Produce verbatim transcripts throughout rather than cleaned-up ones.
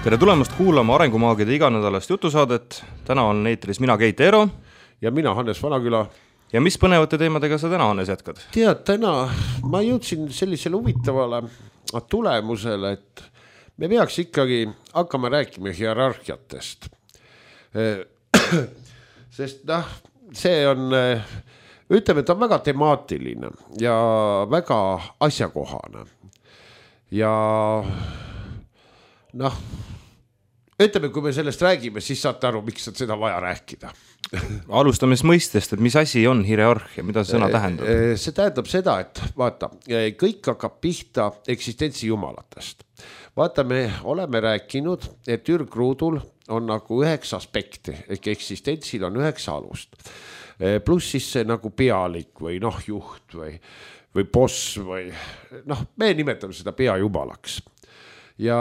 Tere tulemast kuulama Arengumaagide iganädalast jutusaadet. Täna on eetris mina Keit Eero. Ja mina Hannes Vanaküla. Ja mis põnevate teemadega sa täna, Hannes, jätkad? Tead, täna ma jõudsin sellisele huvitavale tulemusele, et me peaks ikkagi hakkama rääkima hierarhiatest. Sest noh, see on, ütleme, et on väga temaatiline ja väga asjakohane. Ja noh, ütleme, kui me sellest räägime, siis saate aru, miks on seda vaja rääkida. Alustame mõistest, et mis asi on hierarhia, mida see sõna tähendab? See tähendab seda, et vaata, kõik hakkab pihta eksistentsi jumalatest. Vaata, me oleme rääkinud, et ürgruudul on nagu üheksa aspekti, ehk eksistentsil on üheksa alust. Pluss siis see nagu pealik või noh, juht või, või boss või noh, me nimetame seda peajumalaks. Ja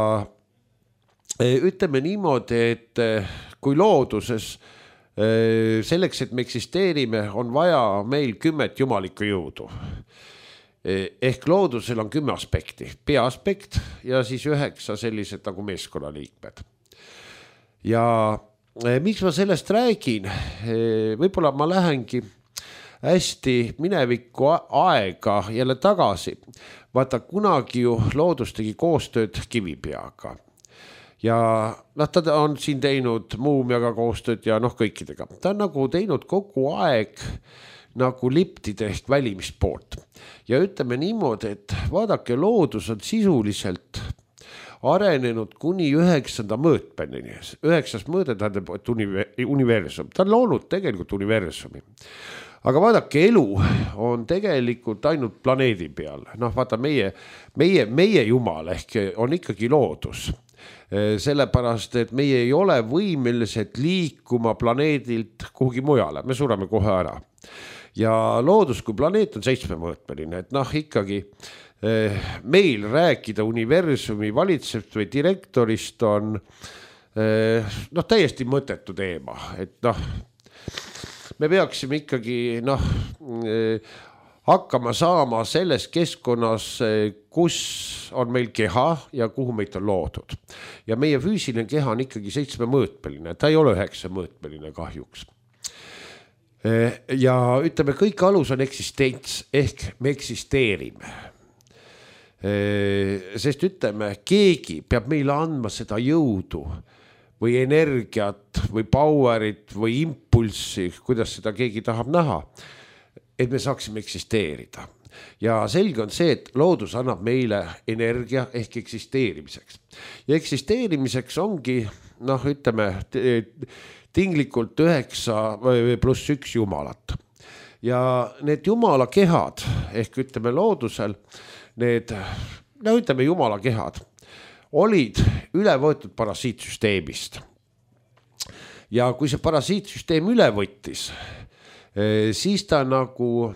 ütleme niimoodi, et kui looduses selleks, et me eksisteerime, on vaja meil kümmet jumalikku jõudu. Ehk loodusel on kümme aspekti, peaaspekt ja siis üheksa sellised nagu meeskonnaliikmed. Ja miks ma sellest räägin? Võib-olla ma lähengi hästi minevikku aega jälle tagasi. Vaata, kunagi ju loodus tegi koostööd Kivipeaga. Ja noh, ta on siin teinud Muumiaga koostööd ja noh, kõikidega. Ta on nagu teinud kogu aeg nagu liptide ehk välimist poolt. Ja ütleme niimoodi, et vaadake, loodus on sisuliselt arenenud kuni üheksanda mõõtmenini. Üheksas mõõde tähendab, et universum. Ta on loonud tegelikult universumi. Aga vaadake, elu on tegelikult ainult planeedi peal. Noh, vaata, meie, meie, meie jumal ehk on ikkagi loodus. Sellepärast, et meie ei ole võimelised liikuma planeedilt kuhugi mujale. Me sureme kohe ära. Ja loodus kui planeet on seitsmemõõtmeline, et noh, ikkagi meil rääkida universumi valitsevast või direktorist on noh, täiesti mõttetu teema. Et noh, me peaksime ikkagi noh, hakkama saama selles keskkonnas, kus on meil keha ja kuhu meid on loodud. Ja meie füüsiline keha on ikkagi seitsmemõõtmeline, ta ei ole üheksa mõõtmeline kahjuks. Ja ütleme, kõik alus on eksistents, ehk me eksisteerime. Sest ütleme, keegi peab meile andma seda jõudu või energiat või powerit või impulssi, kuidas seda keegi tahab näha, et me saaksime eksisteerida. Ja selge on see, et loodus annab meile energia ehk eksisteerimiseks. Ja eksisteerimiseks ongi, noh, ütleme, tinglikult üheksa pluss üks jumalat. Ja need jumala kehad, ehk ütleme loodusel, need, no ütleme jumala kehad, olid üle võetud parasiitsüsteemist. Ja kui see parasiitsüsteem üle võttis, siis ta nagu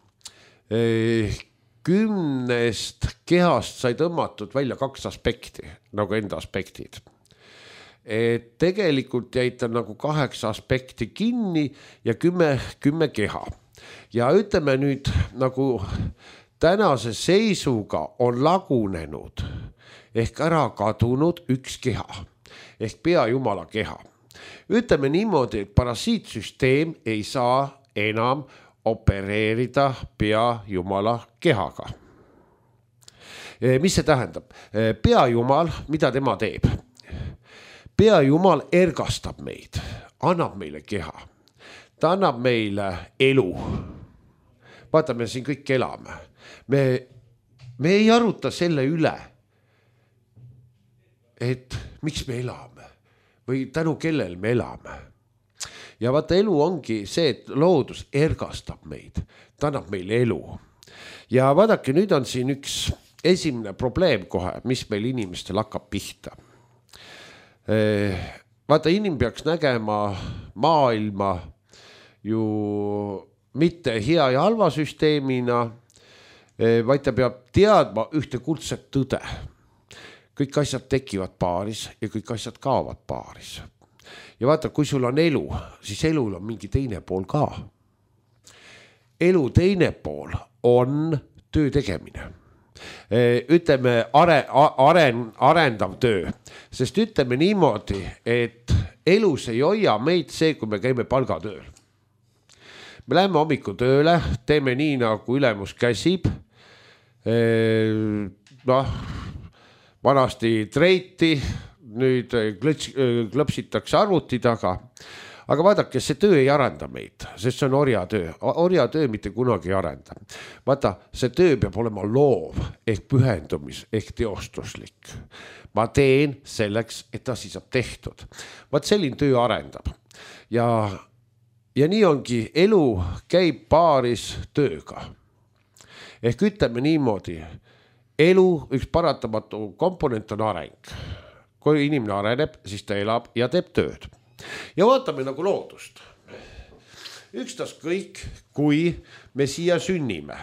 kümnest kehast sai tõmmatud välja kaks aspekti, nagu enda aspektid. Et tegelikult jäid ta nagu kaheksa aspekti kinni ja kümme, kümme keha. Ja ütleme nüüd, nagu tänase seisuga on lagunenud ehk ära kadunud üks keha ehk peajumala keha. Ütleme niimoodi, et parasiitsüsteem ei saa enam opereerida peajumala kehaga. Mis see tähendab? Peajumal, mida tema teeb? Peajumal ergastab meid, annab meile keha. Ta annab meile elu. Vaata, me siin kõik elame. Me, me ei aruta selle üle, et miks me elame või tänu kellel me elame. Ja vaata, elu ongi see, et loodus ergastab meid, ta annab meile elu. Ja vaadake, nüüd on siin üks esimene probleem kohe, mis meil inimestel hakkab pihta. Vaata, inimene peaks nägema maailma ju mitte hea ja halva süsteemina, vaid ta peab teadma ühte kuldset tõde. Kõik asjad tekivad paaris ja kõik asjad kaovad paaris. Ja vaata, kui sul on elu, siis elul on mingi teine pool ka. Elu teine pool on töö tegemine. ütleme are, aren, arendav töö, sest ütleme niimoodi, et elus ei hoia meid see, kui me käime palgatööl. Me läheme hommiku tööle, teeme nii, nagu ülemus käsib. Noh, vanasti treiti, nüüd klõts, klõpsitakse arvuti taga. Aga vaadake, see töö ei arenda meid, sest see on orjatöö. Orjatöö mitte kunagi ei arenda. Vaata, see töö peab olema loov ehk pühendumis ehk teostuslik. Ma teen selleks, et asi saab tehtud. Vaat selline töö arendab. Ja, ja nii ongi, elu käib paaris tööga. Ehk ütleme niimoodi, elu üks paratamatu komponent on areng. Kui inimene areneb, siis ta elab ja teeb tööd. Ja vaatame nagu loodust. Ükstas kõik, kui me siia sünnime.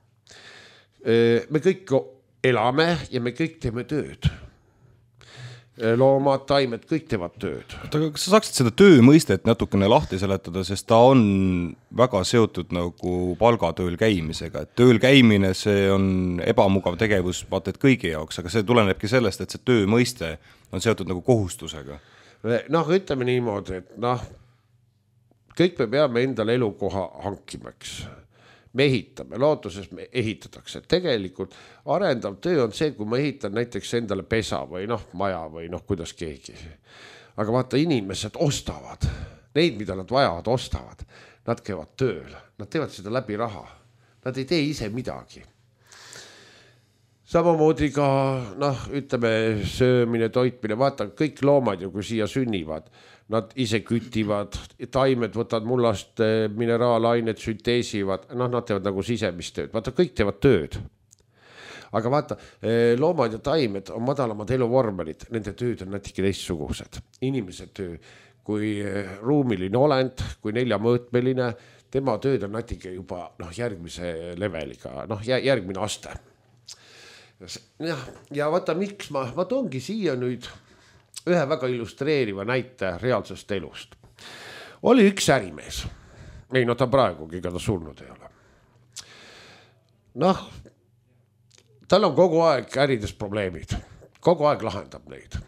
Me kõik elame ja me kõik teeme tööd. Loomad, taimed, kõik teevad tööd. Kas sa saaksid seda töö mõistet natukene lahti seletada, sest ta on väga seotud nagu palgatööl käimisega. Et tööl käimine, see on ebamugav tegevus vaata et kõigi jaoks, aga see tulenebki sellest, et see töö mõiste on seotud nagu kohustusega. Noh, ütleme niimoodi, et noh, kõik me peame endale elukoha hankimaks. Me ehitame, lootuses me ehitatakse. Tegelikult arendav töö on see, kui ma ehitan näiteks endale pesa või noh, maja või noh, kuidas keegi. Aga vaata, inimesed ostavad. Neid, mida nad vajavad, ostavad. Nad käivad tööl. Nad teevad seda läbi raha. Nad ei tee ise midagi. Samamoodi ka, noh, ütleme, söömine, toitmine, vaata, kõik loomad ju, kui siia sünnivad, nad ise kütivad, taimed võtavad mullast mineraalainet, sünteesivad, noh, nad teevad nagu sisemist tööd, vaata, kõik teevad tööd. Aga vaata, loomad ja taimed on madalamad eluvormelid, nende tööd on natuke teistsugused. Inimese töö, kui ruumiline olend, kui neljamõõtmeline, tema tööd on natuke juba noh, järgmise leveliga, noh, järgmine aste. Ja, ja vaata, miks ma, ma toongi siia nüüd ühe väga illustreeriva näite reaalsest elust. Oli üks ärimees. Ei, no ta praegugi, ega ta surnud ei ole. Noh, tal on kogu aeg ärides probleemid. Kogu aeg lahendab neid.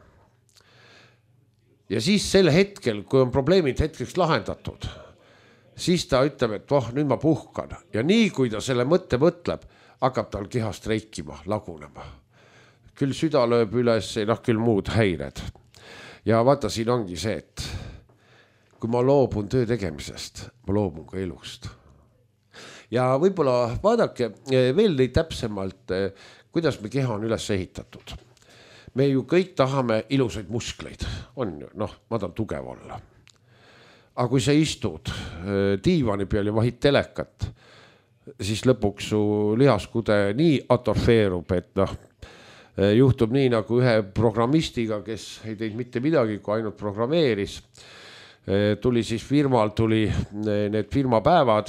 Ja siis sel hetkel, kui on probleemid hetkeks lahendatud, siis ta ütleb, et oh, nüüd ma puhkan. Ja nii, kui ta selle mõtte mõtleb, hakkab tal keha streikima, lagunema. Küll süda lööb üles, noh, küll muud häired. Ja vaata, siin ongi see, et kui ma loobun töö tegemisest, ma loobun ka elust. Ja võib-olla vaadake veel neid täpsemalt, kuidas me keha on üles ehitatud. Me ju kõik tahame ilusaid muskleid. On ju, noh, ma tahan tugev olla. Aga kui sa istud diivani peal ja vahid telekat, siis lõpuks su lihaskude nii atrofeerub, et noh, juhtub nii nagu ühe programmistiga, kes ei teinud mitte midagi, kui ainult programmeeris. Tuli siis firmal, tuli need firmapäevad,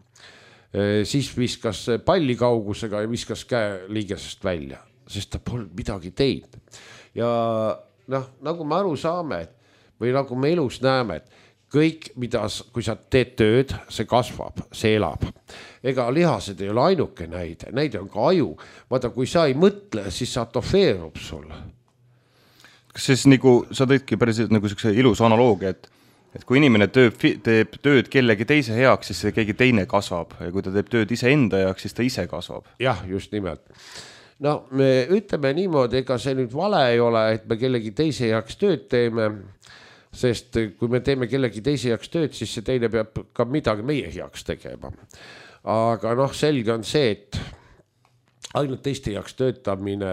siis viskas palli kaugusega ja viskas käe liigesest välja, sest ta polnud midagi teinud. Ja noh, nagu me aru saame, või nagu me elus näeme, et kõik, mida, kui sa teed tööd, see kasvab, see elab. Ega lihased ei ole ainuke näide, näide on ka aju. Vaata, kui sa ei mõtle, siis sa atofeerub sul. Kas siis nagu, sa tõidki päris nagu ilus analoogia, et, et kui inimene tööb, teeb tööd kellegi teise heaks, siis see keegi teine kasvab. Ja kui ta teeb tööd ise enda heaks, siis ta ise kasvab. Jah, just nimelt. No, me ütleme niimoodi, ega see nüüd vale ei ole, et me kellegi teise heaks tööd teeme. Sest kui me teeme kellegi teise heaks tööd, siis see teine peab ka midagi meie heaks tegema. Aga noh, selge on see, et ainult teiste heaks töötamine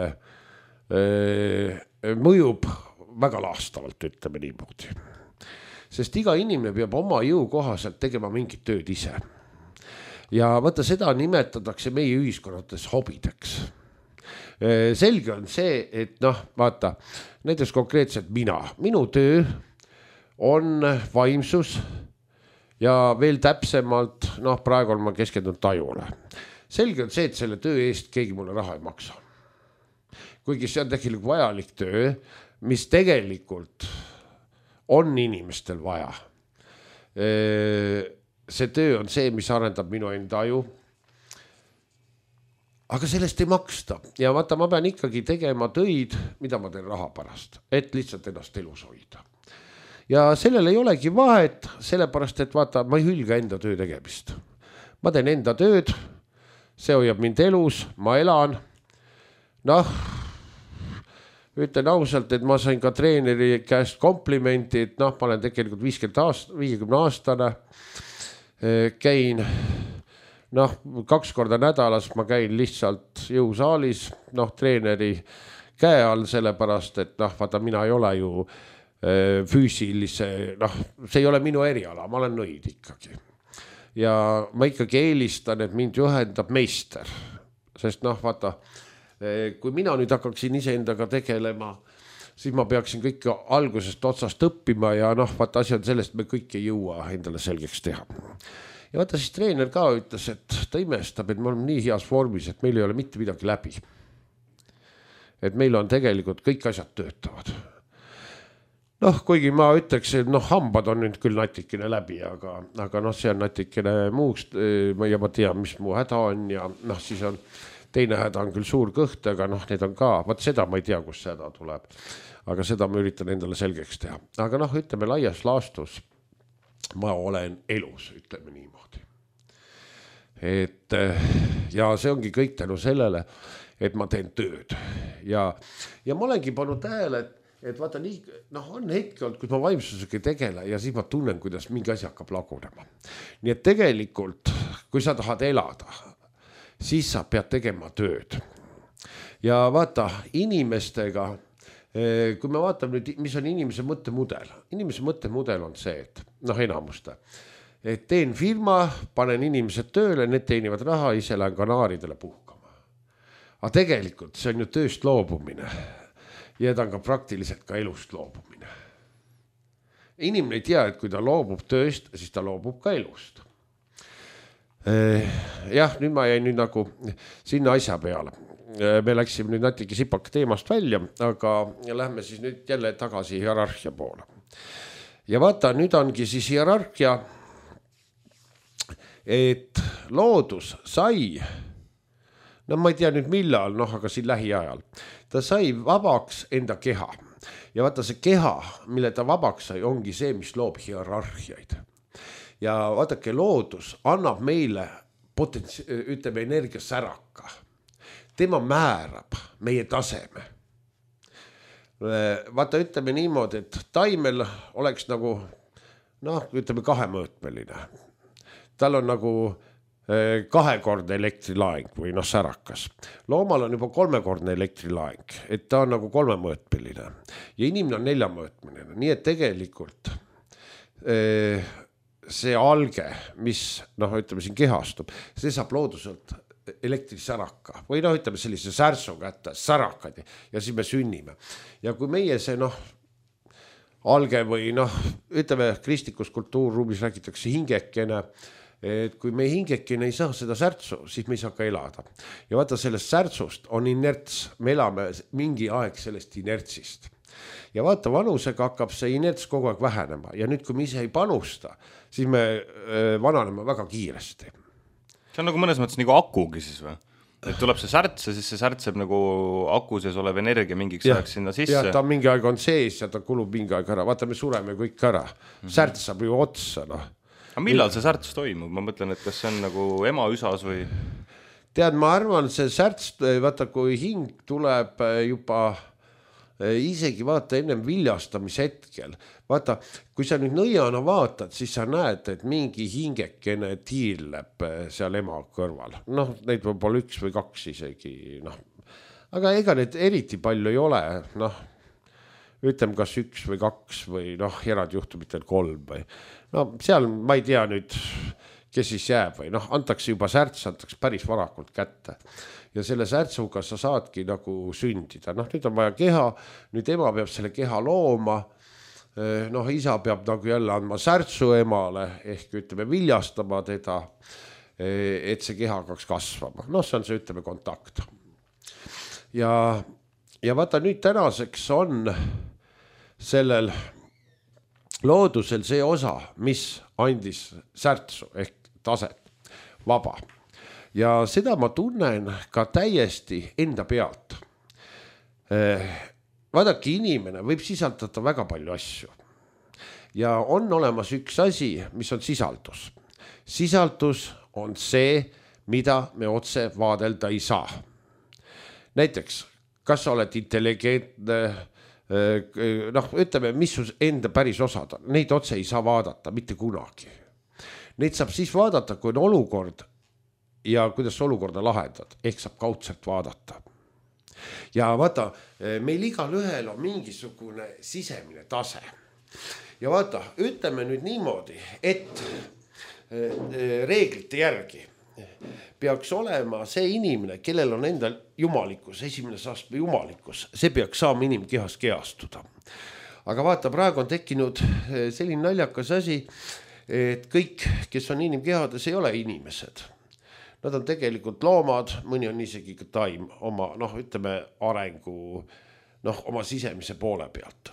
öö, mõjub väga laastavalt, ütleme niimoodi. Sest iga inimene peab oma jõu kohaselt tegema mingit tööd ise. Ja vaata, seda nimetatakse meie ühiskonnates hobideks. Selge on see, et noh, vaata, näiteks konkreetselt mina, minu töö on vaimsus ja veel täpsemalt, noh, praegu on ma keskendunud tajule. Selge on see, et selle töö eest keegi mulle raha ei maksa. Kuigi see on tegelikult vajalik töö, mis tegelikult on inimestel vaja. See töö on see, mis arendab minu enda aju. aga sellest ei maksta ja vaata, ma pean ikkagi tegema töid, mida ma teen raha pärast, et lihtsalt ennast elus hoida. Ja sellel ei olegi vahet, sellepärast, et vaata, ma ei hülga enda töö tegemist. Ma teen enda tööd, see hoiab mind elus, ma elan. Noh, ütlen ausalt, et ma sain ka treeneri käest komplimenti, et noh, ma olen tegelikult viiskümmend aast, viiekümne aastane, käin... Noh, kaks korda nädalas ma käin lihtsalt jõusaalis, noh, treeneri käe all sellepärast, et noh, vaata, mina ei ole ju äh, füüsilise, noh, see ei ole minu eriala, ma olen nõid ikkagi. Ja ma ikkagi eelistan, et mind juhendab meister, sest noh, vaata, kui mina nüüd hakkaksin iseendaga tegelema, siis ma peaksin kõik algusest otsast õppima ja noh, vaata, asi on sellest, me kõik ei jõua endale selgeks teha. Ja vaata siis treener ka ütles, et ta imestab, et me oleme nii heas vormis, et meil ei ole mitte midagi läbi. Et meil on tegelikult kõik asjad töötavad. Noh, kuigi ma ütleks, et noh, hambad on nüüd küll natikene läbi, aga, aga noh, see on natikene muust ja ma tean, mis mu häda on ja noh, siis on teine häda on küll suur kõht, aga noh, need on ka, vaat seda ma ei tea, kus see häda tuleb. Aga seda ma üritan endale selgeks teha. Aga noh, ütleme laias laastus, ma olen elus, ütleme niimoodi. Et, ja see ongi kõik tänu sellele, et ma teen tööd. Ja, ja ma olengi pannud tähele, et, et vaata nii, noh, on hetki olnud, kus ma vaimsusega ei tegele ja siis ma tunnen, kuidas mingi asi hakkab lagunema. Nii et tegelikult, kui sa tahad elada, siis sa pead tegema tööd. Ja vaata, inimestega, kui me vaatame nüüd, mis on inimese mõttemudel. Inimese mõttemudel on see, et noh, enamuste, et teen firma, panen inimesed tööle, need teenivad raha, ise lähen kanaaridele puhkama. Aga tegelikult see on ju tööst loobumine ja ta on ka praktiliselt ka elust loobumine. Inimene ei tea, et kui ta loobub tööst, siis ta loobub ka elust. Jah, nüüd ma jäin nüüd nagu sinna asja peale. Me läksime nüüd natuke sipaka teemast välja, aga lähme siis nüüd jälle tagasi hierarhia poole. Ja vaata, nüüd ongi siis hierarhia, et loodus sai, no ma ei tea nüüd millal, noh, aga siin lähiajal, ta sai vabaks enda keha. Ja vaata see keha, mille ta vabaks sai, ongi see, mis loob hierarhiaid. Ja vaadake, loodus annab meile potentsi-, ütleme energia säraka. Tema määrab meie taseme. Vaata, ütleme niimoodi, et taimel oleks nagu, noh, ütleme kahemõõtmeline. Tal on nagu kahekordne elektrilaeng või noh, särakas. Loomal on juba kolmekordne elektrilaeng, et ta on nagu kolmemõõtmeline. Ja inimene on neljamõõtmeline. Nii et tegelikult see alge, mis, noh, ütleme siin kehastub, see saab looduselt elektrisäraka või noh, ütleme sellise särsu kätte, särakad ja siis me sünnime. Ja kui meie see noh, alge või noh, ütleme kristlikus kultuurruumis räägitakse hingekene, et kui me hingekene ei saa seda särtsu, siis me ei saa ka elada. Ja vaata sellest särtsust on inerts, me elame mingi aeg sellest inertsist. Ja vaata, vanusega hakkab see inerts kogu aeg vähenema ja nüüd, kui me ise ei panusta, siis me vananeme väga kiiresti. See on nagu mõnes mõttes nagu akugi siis või? Et tuleb see särts ja siis see särtseb nagu aku sees olev energia mingiks ja, ajaks sinna sisse. Ja ta mingi aeg on sees ja ta kulub mingi aeg ära. Vaata, me sureme kõik ära. Särts saab ju otsa. No. Aga millal see särts toimub? Ma mõtlen, et kas see on nagu ema üsas või? Tead, ma arvan, see särts, vaata, kui hing tuleb juba isegi vaata ennem viljastamise hetkel. Vaata, kui sa nüüd nõiana vaatad, siis sa näed, et mingi hingekene tiirleb seal ema kõrval. Noh, neid võib olla üks või kaks isegi. Noh. Aga ega need eriti palju ei ole. Noh, ütlem kas üks või kaks või noh, erandjuhtumitel kolm või. No seal ma ei tea nüüd, kes siis jääb või noh, antakse juba särts, antakse päris varakult kätte. Ja selle särtsuga sa saadki nagu sündida. Noh, nüüd on vaja keha, nüüd ema peab selle keha looma. Noh, isa peab nagu jälle andma särtsu emale, ehk ütleme viljastama teda, et see keha hakkaks kasvama. Noh, see on see, ütleme, kontakt. Ja, ja vaata nüüd tänaseks on sellel loodusel see osa, mis andis särtsu ehk taset, vaba. ja seda ma tunnen ka täiesti enda pealt. Vaadake, inimene võib sisaldada väga palju asju. Ja on olemas üks asi, mis on sisaldus. Sisaldus on see, mida me otse vaadelda ei saa. Näiteks, kas sa oled intelligentne, noh, ütleme, mis su enda päris osad on. Neid otse ei saa vaadata, mitte kunagi. Neid saab siis vaadata, kui on olukord ja kuidas olukorda lahendad, ehk saab kaudselt vaadata. Ja vaata, meil igal ühel on mingisugune sisemine tase. Ja vaata, ütleme nüüd niimoodi, et reeglite järgi peaks olema see inimene, kellel on endal jumalikkus, esimene astme jumalikkus, see peaks saama inimkehas kehastuda. Aga vaata, praegu on tekkinud selline naljakas asi, et kõik, kes on inimkehades, ei ole inimesed. Nad on tegelikult loomad, mõni on isegi ka taim oma, noh, ütleme, arengu, noh, oma sisemise poole pealt.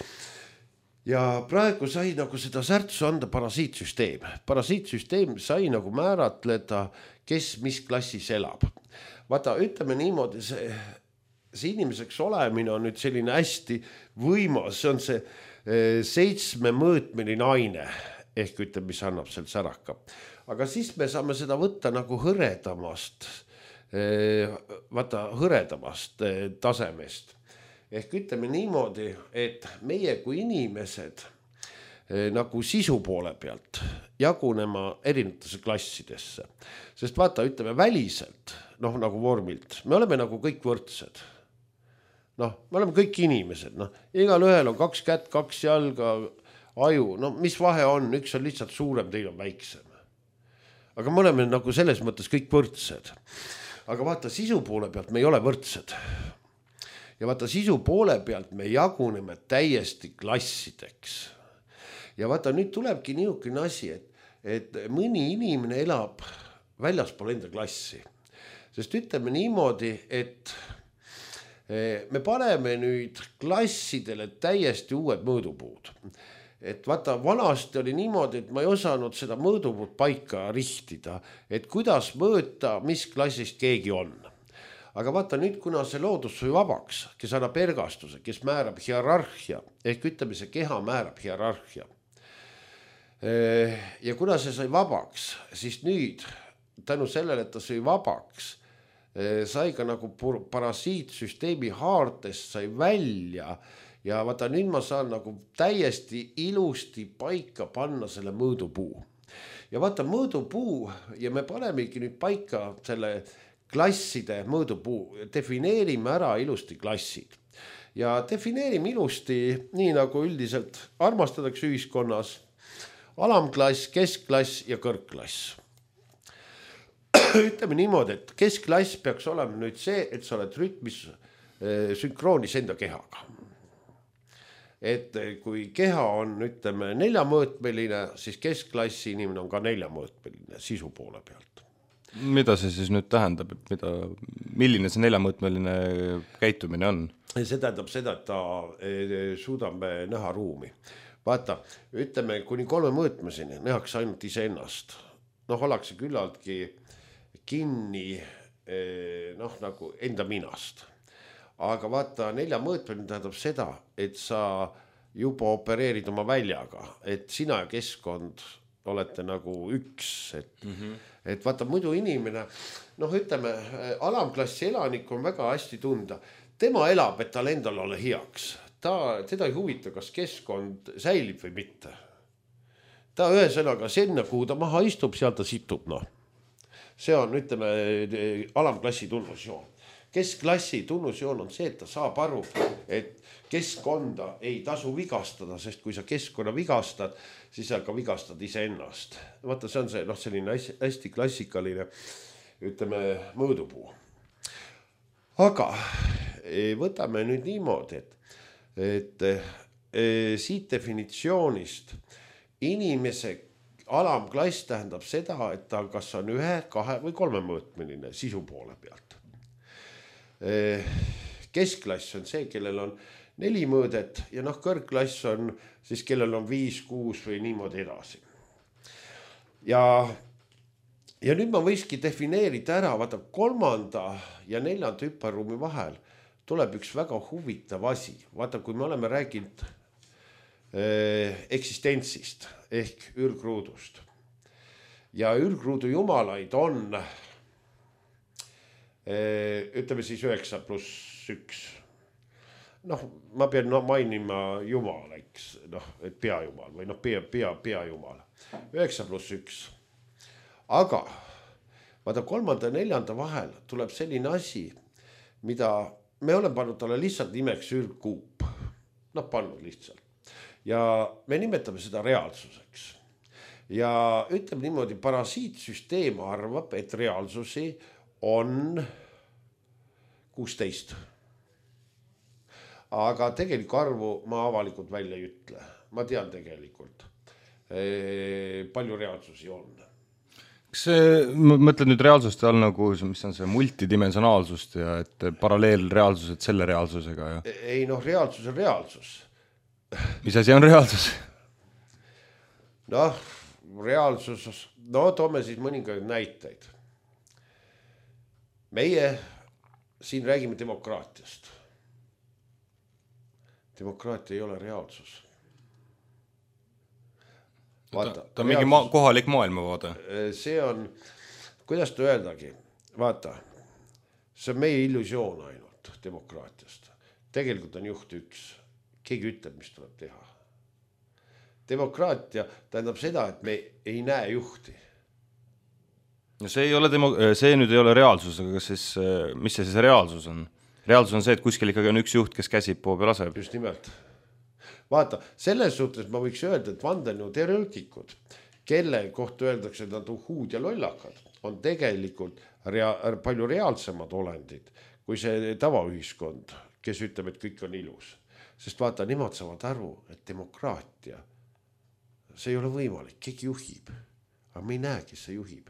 Ja praegu sai nagu seda särtsu anda parasiitsüsteem. Parasiitsüsteem sai nagu määratleda, kes mis klassis elab. Vaata, ütleme niimoodi, see, see inimeseks olemine on nüüd selline hästi võimas, see on see seitsme mõõtmeline aine, ehk ütleme, mis annab seal säraka. Aga siis me saame seda võtta nagu hõredamast, vaata, hõredamast tasemest. Ehk ütleme niimoodi, et meie kui inimesed nagu sisu poole pealt jagunema erinevatesse klassidesse. Sest vaata, ütleme väliselt, noh nagu vormilt, me oleme nagu kõik võrdsed. Noh, me oleme kõik inimesed, noh, igal ühel on kaks kätt, kaks jalga, aju, no mis vahe on, üks on lihtsalt suurem, teil on väiksem. Aga me oleme nagu selles mõttes kõik võrdsed. Aga vaata, sisu poole pealt me ei ole võrdsed. Ja vaata, sisu poole pealt me jaguneme täiesti klassideks. Ja vaata, nüüd tulebki niisugune asi, et, et mõni inimene elab väljaspool enda klassi. Sest ütleme niimoodi, et me paneme nüüd klassidele täiesti uued mõõdupuud. Et vaata, vanasti oli niimoodi, et ma ei osanud seda mõõdupuud paika rihtida, et kuidas mõõta, mis klassist keegi on. Aga vaata nüüd, kuna see loodus sui vabaks, kes annab ergastuse, kes määrab hierarhia, ehk ütleme, see keha määrab hierarhia. Ja kuna see sai vabaks, siis nüüd tänu sellele, et ta sai vabaks, sai ka nagu parasiitsüsteemi haartest sai välja ja vaata nüüd ma saan nagu täiesti ilusti paika panna selle mõõdupuu. Ja vaata mõõdupuu ja me panemegi nüüd paika selle klasside mõõdupuu, defineerime ära ilusti klassid. Ja defineerime ilusti, nii nagu üldiselt armastatakse ühiskonnas, alamklass, keskklass ja kõrgklass. Ütleme niimoodi, et keskklass peaks olema nüüd see, et sa oled rütmis sünkroonis enda kehaga. Et kui keha on, ütleme, neljamõõtmeline, siis keskklassi inimene on ka neljamõõtmeline sisu poole pealt. Mida see siis nüüd tähendab, et mida, milline see neljamõõtmeline käitumine on? See tähendab seda, et ta suudame näha ruumi. Vaata, ütleme, kuni kolme mõõtmesini nähakse ainult iseennast. Noh, ollakse küllaltki kinni noh, nagu enda minast. Aga vaata, neljamõõtmeline tähendab seda, et sa juba opereerid oma väljaga, et sina ja keskkond olete nagu üks, et, mm-hmm. et vaata muidu inimene, noh ütleme, alamklassi elanik on väga hästi tunda. Tema elab, et tal endal ole heaks. Ta, teda ei huvita, kas keskkond säilib või mitte. Ta ühe sõnaga senna, kuhu ta maha istub, seal ta situb, noh. See on, ütleme, alamklassi tunnusjoon. Keskklassi tunnusjoon on see, et ta saab aru, et keskkonda ei tasu vigastada, sest kui sa keskkonna vigastad, siis sa ka vigastad ise ennast. Vaata, see on see, noh, selline hästi klassikaline, ütleme, mõõdupuu. Aga võtame nüüd niimoodi, et, et siit definitsioonist inimese alamklass tähendab seda, et ta kas on ühe, kahe või kolme mõõtmeline sisu poole pealt. Keskklass on see, kellel on neli mõõdet ja noh, kõrgklass on siis, kellel on viis, kuus või niimoodi edasi. Ja ja nüüd ma võikski defineerida ära, vaata kolmanda ja neljanda hüperruumi vahel tuleb üks väga huvitav asi. Vaata, kui me oleme rääkinud äh, eksistentsist ehk ürgruudust ja ürgruudu jumalaid on äh, ütleme siis üheksa pluss üks. Noh, ma pean no, mainima jumal, eks, noh, et peajumal või noh, pea, pea, peajumal. üheksa pluss üks. Aga vaata kolmanda ja neljanda vahel tuleb selline asi, mida me oleme pannud talle lihtsalt nimeks ürgkuup. Noh, pannud lihtsalt. Ja me nimetame seda reaalsuseks. Ja ütleme niimoodi, parasiitsüsteem arvab, et reaalsusi on kuusteist. Aga tegelikku arvu ma avalikult välja ei ütle. Ma tean tegelikult, palju reaalsusi on. Kas see, ma mõtlen nüüd reaalsust all nagu, mis on see multidimensionaalsust ja et paralleelreaalsused selle reaalsusega? Ja... Ei noh, reaalsus on reaalsus. Mis asi on reaalsus? Noh, reaalsus, no toome siis mõningaid näiteid. Meie siin räägime demokraatiast. Demokraatia ei ole reaalsus. Vaata, ta, ta on mingi ma, kohalik maailmavaade. See on, kuidas ta öeldagi, vaata, see on meie illusioon ainult demokraatiast. Tegelikult on juht üks. Keegi ütleb, mis tuleb teha. Demokraatia tähendab seda, et me ei näe juhti. No see, ei ole demo, see nüüd ei ole reaalsus, aga siis, mis see siis reaalsus on? Reaalsus on see, et kuskil ikkagi on üks juht, kes käsib pool ja laseb. Just nimelt. Vaata, selles suhtes ma võiks öelda, et vandenõuteoreetikud, kelle kohta öeldakse, et nad on huud ja lollakad, on tegelikult rea- palju reaalsemad olendid kui see tavaühiskond, kes ütleb, et kõik on ilus. Sest vaata, nemad saavad aru, et demokraatia, see ei ole võimalik, keegi juhib, aga me ei näe, kes see juhib.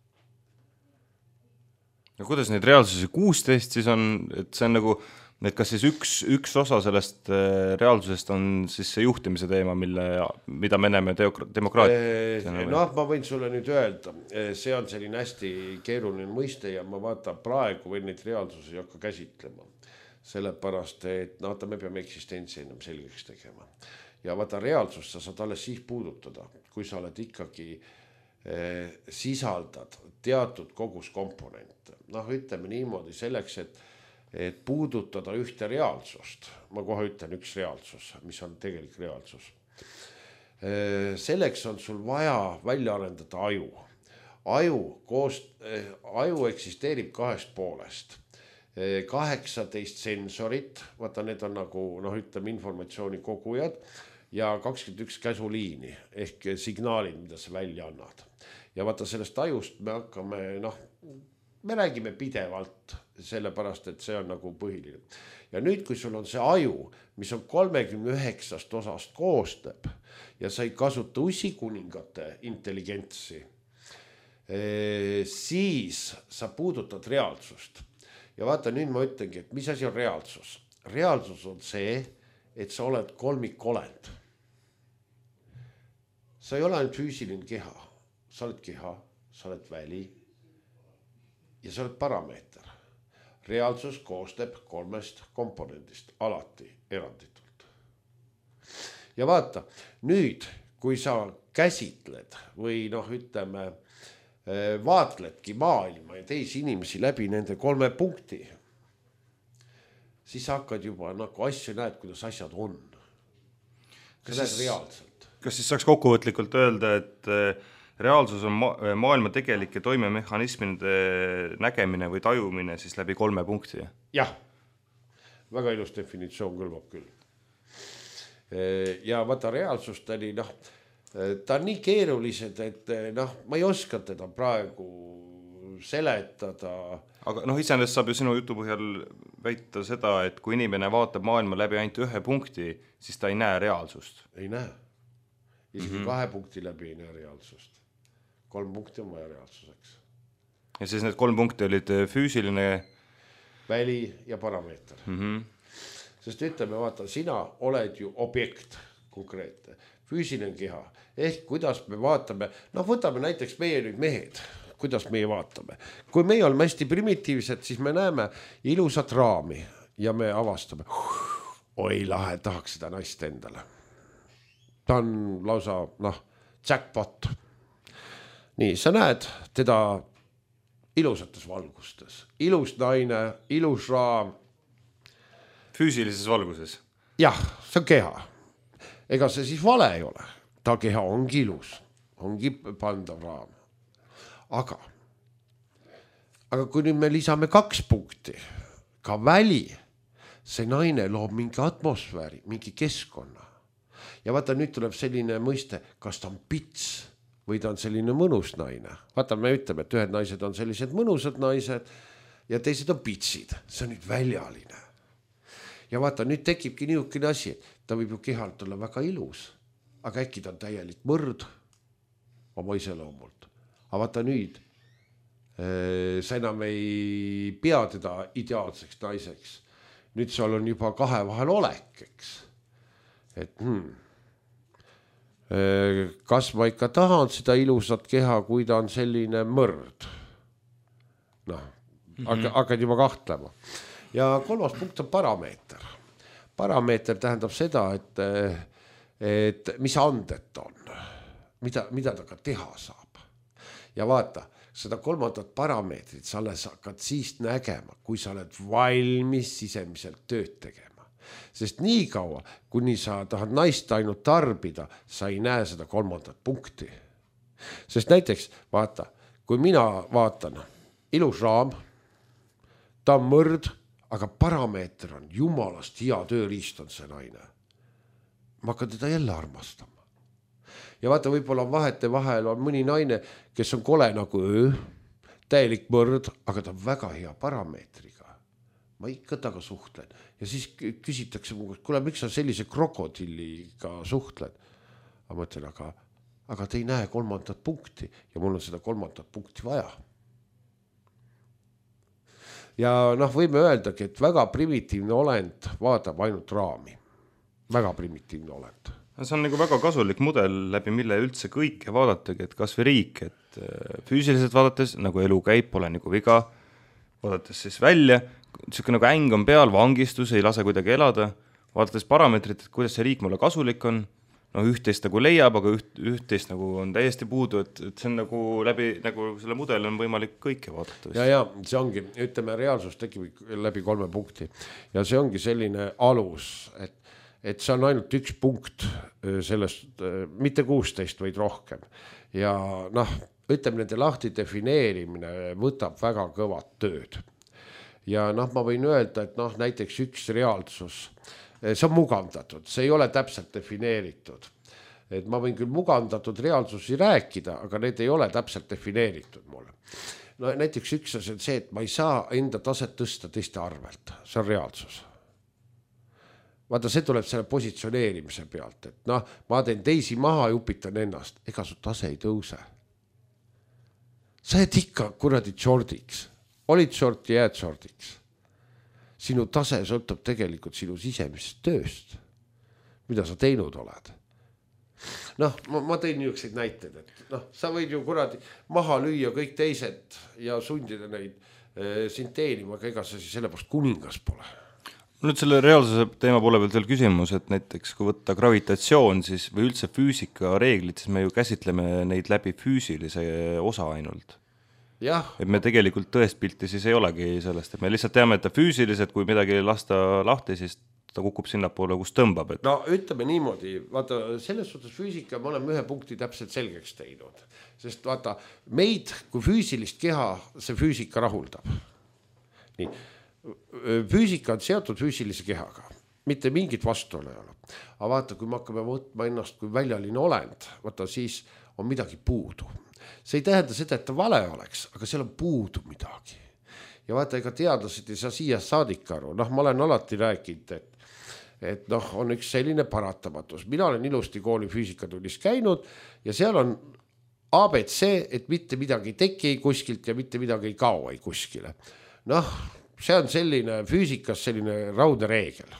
Ja kuidas neid reaalsusi kuusteist siis on, et see on nagu, et kas siis üks, üks osa sellest reaalsusest on siis see juhtimise teema, mille, mida me näeme demokraatia? Noh, ma võin sulle nüüd öelda, see on selline hästi keeruline mõiste ja ma vaata praegu või neid reaalsusi ei hakka käsitlema. Sellepärast, et no, vaata, me peame eksistentsi ennem selgeks tegema. Ja vaata, reaalsust sa saad alles siis puudutada, kui sa oled ikkagi eh, sisaldad teatud kogus komponente. Noh, ütleme niimoodi selleks, et, et puudutada ühte reaalsust. Ma kohe ütlen üks reaalsus, mis on tegelik reaalsus. Eh, selleks on sul vaja välja arendada aju. Aju, koos, eh, aju eksisteerib kahest poolest. kaheksateist sensorit, vaata need on nagu, noh, ütleme informatsiooni kogujad ja kakskümmend üks käsuliini ehk signaalid, mida sa välja annad. Ja vaata sellest ajust me hakkame, noh, me räägime pidevalt, sellepärast, et see on nagu põhiline. Ja nüüd, kui sul on see aju, mis on kolmekümne üheksast osast koostab ja sa ei kasuta ussikuningate intelligentsi, siis sa puudutad reaalsust. Ja vaata, nüüd ma ütlengi, et mis asi on reaalsus? Reaalsus on see, et sa oled kolmikolend. Sa ei ole ainult füüsiline keha. Sa oled keha, sa oled väli ja sa oled parameeter. Reaalsus koostab kolmest komponendist alati eranditult. Ja vaata, nüüd, kui sa käsitled või noh, ütleme, vaatledki maailma ja teisi inimesi läbi nende kolme punkti, siis hakkad juba nagu asju näed, kuidas asjad on. Sa näed reaalselt. Kas siis saaks kokkuvõtlikult öelda, et reaalsus on ma- maailma tegelike toimemehhanismide nägemine või tajumine siis läbi kolme punkti? Jah, väga ilus definitsioon kõlbab küll. Ja vaata reaalsust oli, noh, ta on nii keerulised, et noh, ma ei oska teda praegu seletada. Aga noh, iseenesest saab ju sinu jutu põhjal väita seda, et kui inimene vaatab maailma läbi ainult ühe punkti, siis ta ei näe reaalsust. Ei näe. Isegi mm-hmm. kahe punkti läbi ei näe reaalsust. Kolm punkti on vaja reaalsuseks. Ja siis need kolm punkti olid füüsiline väli ja parameeter. Mm-hmm. Sest ütleme, vaata, sina oled ju objekt konkreetne. Füüsiline keha, ehk kuidas me vaatame, noh, võtame näiteks meie nüüd mehed, kuidas meie vaatame. Kui meie oleme hästi primitiivsed, siis me näeme ilusat raami ja me avastame, oi lahe, tahaks seda naist endale. Ta on lausa, noh, jackpot. Nii, sa näed teda ilusates valgustes. Ilus naine, ilus raam. Füüsilises valguses? Jah, see on keha. Ega see siis vale ei ole. Ta keha ongi ilus, ongi pandav raam. Aga, aga kui nüüd me lisame kaks punkti, ka väli, see naine loob mingi atmosfääri, mingi keskkonna. Ja vaata, nüüd tuleb selline mõiste, kas ta on pits või ta on selline mõnus naine. Vaata, me ütleme, et ühed naised on sellised mõnusad naised ja teised on pitsid. See on nüüd väljaline. Ja vaata, nüüd tekibki niisugune asi, ta võib ju kehalt olla väga ilus, aga äkki ta on täielik mõrd oma iseloomult. Aga vaata nüüd, sa enam ei pea teda ideaalseks naiseks. Nüüd seal on juba kahe vahel olek, eks. Et hmm, kas ma ikka tahan seda ilusat keha, kui ta on selline mõrd? Noh, mm-hmm. hakkad juba kahtlema. Ja kolmas punkt on parameeter. Parameeter tähendab seda, et, et mis anded on, mida, mida ta ka teha saab. Ja vaata, seda kolmandat parameetrit sa alles hakkad siis nägema, kui sa oled valmis sisemiselt tööd tegema. Sest nii kaua, kuni sa tahad naist ainult tarbida, sa ei näe seda kolmandat punkti. Sest näiteks, vaata, kui mina vaatan, ilus raam, ta on mõrd, aga parameeter on jumalast hea tööriist on see naine. Ma hakkan teda jälle armastama. Ja vaata, võib-olla vahete vahel on mõni naine, kes on kole nagu öö, täielik mõrd, aga ta on väga hea parameetriga. Ma ikka taga suhtlen. Ja siis küsitakse mu, kuule, miks sa sellise krokodilliga suhtled? Ma mõtlen, aga, aga te ei näe kolmandat punkti ja mul on seda kolmandat punkti vaja. Ja noh, võime öeldagi, et väga primitiivne olend vaatab ainult raami. Väga primitiivne olend. See on nagu väga kasulik mudel, läbi mille üldse kõike vaadatagi, et kas või riik, et füüsiliselt vaadates, nagu elu käib, pole nagu viga, vaadates siis välja, niisugune nagu äng on peal, vangistus, ei lase kuidagi elada, vaadates parameetrit, et kuidas see riik mulle kasulik on, no üht-teist nagu leiab, aga üht, üht-teist nagu on täiesti puudu, et, et see on nagu läbi, nagu selle mudel on võimalik kõike vaadata. Ja, ja see ongi, ütleme, reaalsus tekib läbi kolme punkti ja see ongi selline alus, et et see on ainult üks punkt sellest, mitte kuusteist, vaid rohkem. Ja noh, ütleme, nende lahti defineerimine võtab väga kõvat tööd. Ja noh, ma võin öelda, et noh, näiteks üks reaalsus, see on mugavdatud, see ei ole täpselt defineeritud. Et ma võin küll mugavdatud reaalsusi rääkida, aga need ei ole täpselt defineeritud mulle. No näiteks üks on see, et ma ei saa enda taset tõsta teiste arvelt, see on reaalsus. Vaata, see tuleb selle positsioneerimise pealt, et noh, ma teen teisi maha ja upitan ennast. Ega su tase ei tõuse. Sa jääd ikka kuradi tšordiks. Olid tšorti, jääd tšordiks. Sinu tase sõltub tegelikult sinu sisemisest tööst. Mida sa teinud oled? Noh, ma, ma tein niisuguseid näiteid, et noh, sa võid ju kuradi maha lüüa kõik teised ja sundida neid e, sind teenima, aga ega sa siis sellepärast kuningas pole. Nüüd selle reaalsuse teema poole pealt veel küsimus, et näiteks kui võtta gravitatsioon siis, või üldse füüsika reeglid, siis me ju käsitleme neid läbi füüsilise osa ainult. Jah. Et me tegelikult tõest pilti siis ei olegi sellest, et me lihtsalt teame, et ta füüsiliselt, kui midagi lasta lahti, siis ta kukub sinna poole, kus tõmbab. Et... No ütleme niimoodi, vaata, selles suhtes füüsika me oleme ühe punkti täpselt selgeks teinud. Sest vaata, meid kui füüsilist keha see füüsika rahuldab. Nii. Füüsika on seotud füüsilise kehaga, mitte mingit vastuolu ei ole. Aga vaata, kui me hakkame võtma ennast kui väljaline olend, vaata, siis on midagi puudu. See ei tähenda seda, et ta vale oleks, aga seal on puudu midagi. Ja vaata, ega teadlased ei saa siia saadik aru. Noh, ma olen alati rääkinud, et, et noh, on üks selline paratamatus. Mina olen ilusti kooli füüsikatunnis käinud ja seal on A B C, et mitte midagi ei teki kuskilt ja mitte midagi ei kao ei kuskile. Noh, see on selline füüsikas selline raudne reegel.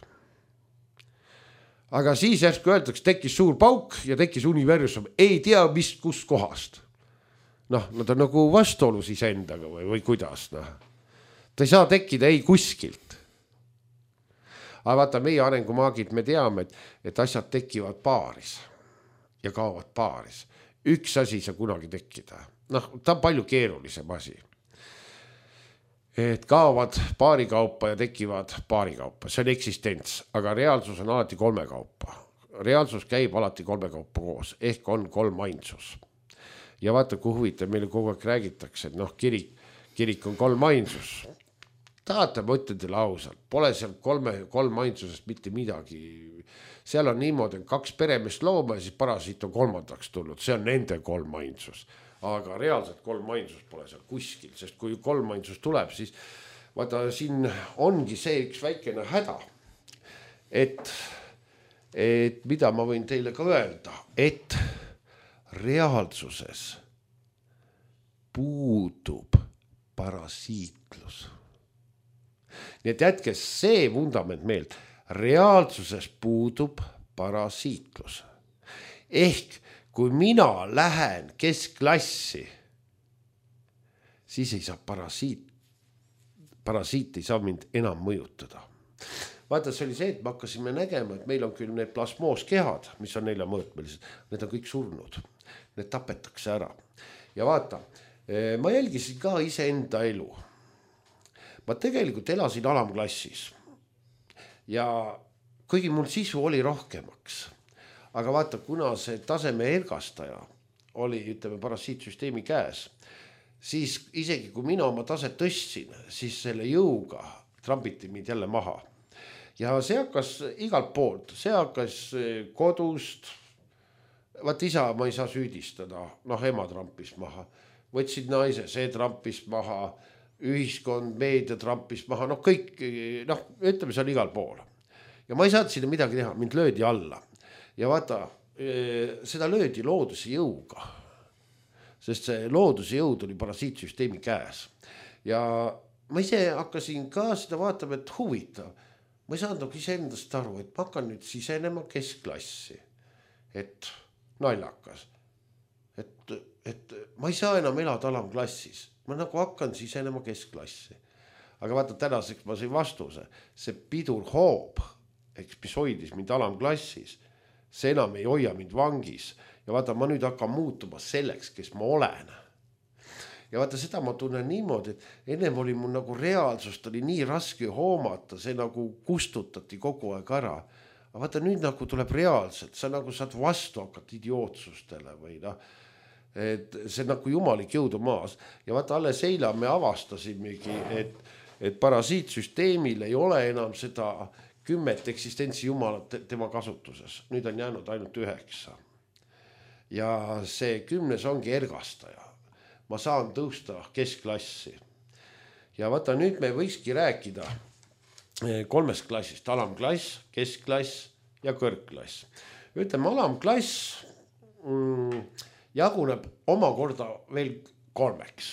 Aga siis järsku öeldakse, tekkis suur pauk ja tekkis universum. Ei tea, mis kus kohast. noh, nad on nagu vastuolus iseendaga või, või kuidas, noh. Ta ei saa tekkida ei kuskilt. Aga vaata, meie arengumaagid, me teame, et, et asjad tekivad paaris ja kaovad paaris. Üks asi ei saa kunagi tekkida. Noh, ta on palju keerulisem asi. Et kaovad paari kaupa ja tekivad paari kaupa. See on eksistents, aga reaalsus on alati kolme kaupa. Reaalsus käib alati kolme kaupa koos, ehk on kolm ainsus. Ja vaata, kui huvitav, meile kogu aeg räägitakse, et noh, kirik, kirik on kolm ainsus. Tahate, ma ütlen teile ausalt, pole seal kolme, kolm ainsusest mitte midagi. Seal on niimoodi, kaks peremest looma ja siis parasiit on kolmandaks tulnud. See on nende kolm ainsus. Aga reaalselt kolm ainsus pole seal kuskil, sest kui kolm ainsus tuleb, siis vaata, siin ongi see üks väikene häda, et, et mida ma võin teile ka öelda, et reaalsuses puudub parasiitlus. Nii et jätke see vundament meelt, reaalsuses puudub parasiitlus. Ehk kui mina lähen keskklassi, siis ei saa parasiit, parasiit ei saa mind enam mõjutada. Vaata, see oli see, et me hakkasime nägema, et meil on küll need plasmooskehad, mis on neljamõõtmelised, need on kõik surnud. Need tapetakse ära. Ja vaata, ma jälgisin ka iseenda elu. Ma tegelikult elasin alamklassis ja kuigi mul sisu oli rohkemaks, aga vaata, kuna see taseme ergastaja oli, ütleme, parasiitsüsteemi käes, siis isegi kui mina oma taset tõstsin, siis selle jõuga trambiti mind jälle maha. Ja see hakkas igalt poolt, see hakkas kodust, vaat isa ma ei saa süüdistada, noh, ema trampis maha, võtsid naise, see trampis maha, ühiskond, meedia trampis maha, noh kõik, noh ütleme seal igal pool. Ja ma ei saanud sinna midagi teha, mind löödi alla. Ja vaata, seda löödi looduse jõuga, sest see looduse jõud oli parasiitsüsteemi käes. Ja ma ise hakkasin ka seda vaatama, et huvitav. Ma ei saanud iseendast aru, et ma hakkan nüüd sisenema keskklassi. Et naljakas. Et, et ma ei saa enam elada alamklassis. Ma nagu hakkan sisenema keskklassi. Aga vaata, tänaseks ma sain vastuse. See pidur hoob, mis hoidis mind alamklassis, see enam ei hoia mind vangis. Ja vaata, ma nüüd hakkan muutuma selleks, kes ma olen. Ja vaata, seda ma tunnen niimoodi, et ennem oli mul nagu reaalsust, oli nii raske hoomata, see nagu kustutati kogu aeg ära. Aga vaata, nüüd nagu tuleb reaalselt, sa nagu saad vastu hakata idiootsustele või noh, et see nagu jumalik jõudu maas. Ja vaata, alles eile me avastasimegi, et, et parasiitsüsteemil ei ole enam seda kümmet eksistentsi jumalat tema kasutuses. Nüüd on jäänud ainult üheksa. Ja see kümnes ongi ergastaja. Ma saan tõusta keskklassi. Ja vaata, nüüd me võikski rääkida kolmest klassist. Alamklass, keskklass ja kõrgklass. Ütleme, alamklass mm, jaguneb omakorda veel kolmeks.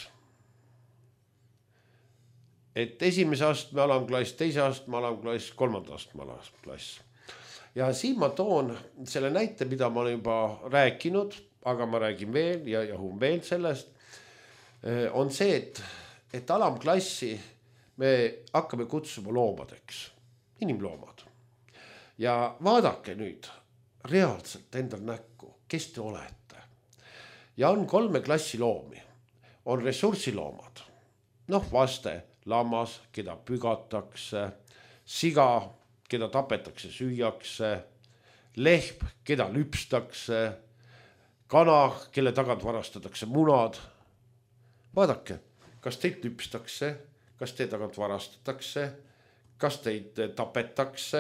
Et esimese astme alamklass, teise astme alamklass, kolmanda astme alamklass. Ja siin ma toon selle näite, mida ma olen juba rääkinud, aga ma räägin veel ja jahun veel sellest, on see, et, et alamklassi me hakkame kutsuma loomadeks, inimloomad. Ja vaadake nüüd reaalselt endal näkku, kes te olete. Ja on kolme klassi loomi. On ressursiloomad, noh vaste, lammas, keda pügatakse, siga, keda tapetakse, süüakse, lehm, keda lüpstakse, kana, kelle tagant varastatakse munad. Vaadake, kas teid lüpstakse, kas teid tagant varastatakse, kas teid tapetakse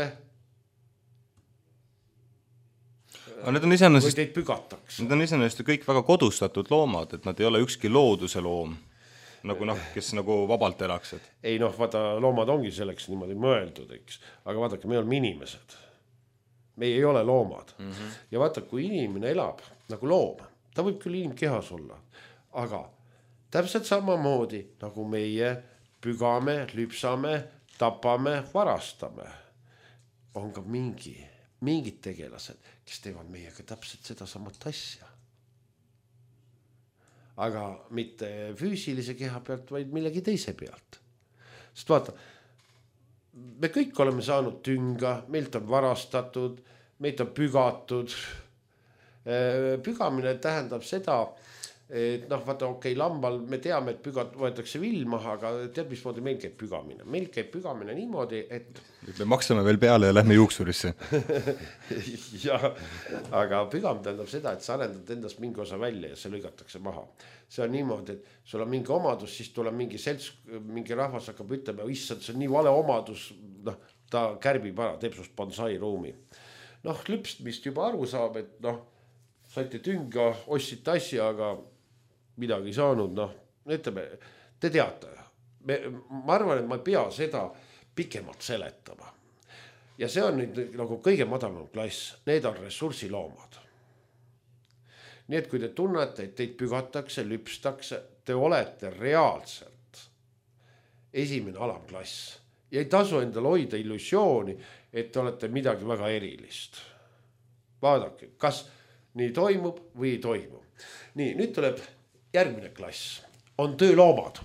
need on iseenesest, või teid pügatakse. Need on iseenesest kõik väga kodustatud loomad, et nad ei ole ükski looduse loom, nagu noh, kes nagu vabalt elaks. Et... Ei noh, vaata, loomad ongi selleks niimoodi mõeldud, eks. Aga vaadake, me oleme inimesed. Me ei ole loomad. Mm-hmm. Ja vaata, kui inimene elab nagu loom, ta võib küll inimkehas olla, aga täpselt samamoodi, nagu meie pügame, lüpsame, tapame, varastame, on ka mingi, mingid tegelased, kes teevad meiega täpselt seda samat asja. aga mitte füüsilise keha pealt, vaid millegi teise pealt. Sest vaata, me kõik oleme saanud tünga, meilt on varastatud, meilt on pügatud. Pügamine tähendab seda, et noh, vaata, okei, okay, lambal me teame, et pügat võetakse vill maha, aga tead, mismoodi meil käib pügamine. Meil käib pügamine niimoodi, et... Me maksame veel peale ja lähme juuksurisse. ja, aga pügam tähendab seda, et sa arendad endast mingi osa välja ja see lõigatakse maha. See on niimoodi, et sul on mingi omadus, siis tuleb mingi selts, mingi rahvas hakkab ütlema, issand, see on nii vale omadus, noh, ta kärbib ära, teeb sust bonsai ruumi. Noh, lüpstmist juba aru saab, et noh, saite tünga, ostsite asja, aga midagi saanud, noh, ütleme, te teate, me, ma arvan, et ma ei pea seda pikemalt seletama. Ja see on nüüd nagu kõige madalam klass, need on ressursiloomad. Nii et kui te tunnete, et teid pügatakse, lüpstakse, te olete reaalselt esimene alamklass ja ei tasu endale hoida illusiooni, et te olete midagi väga erilist. Vaadake, kas nii toimub või ei toimu. Nii, nüüd tuleb järgmine klass, on tööloomad.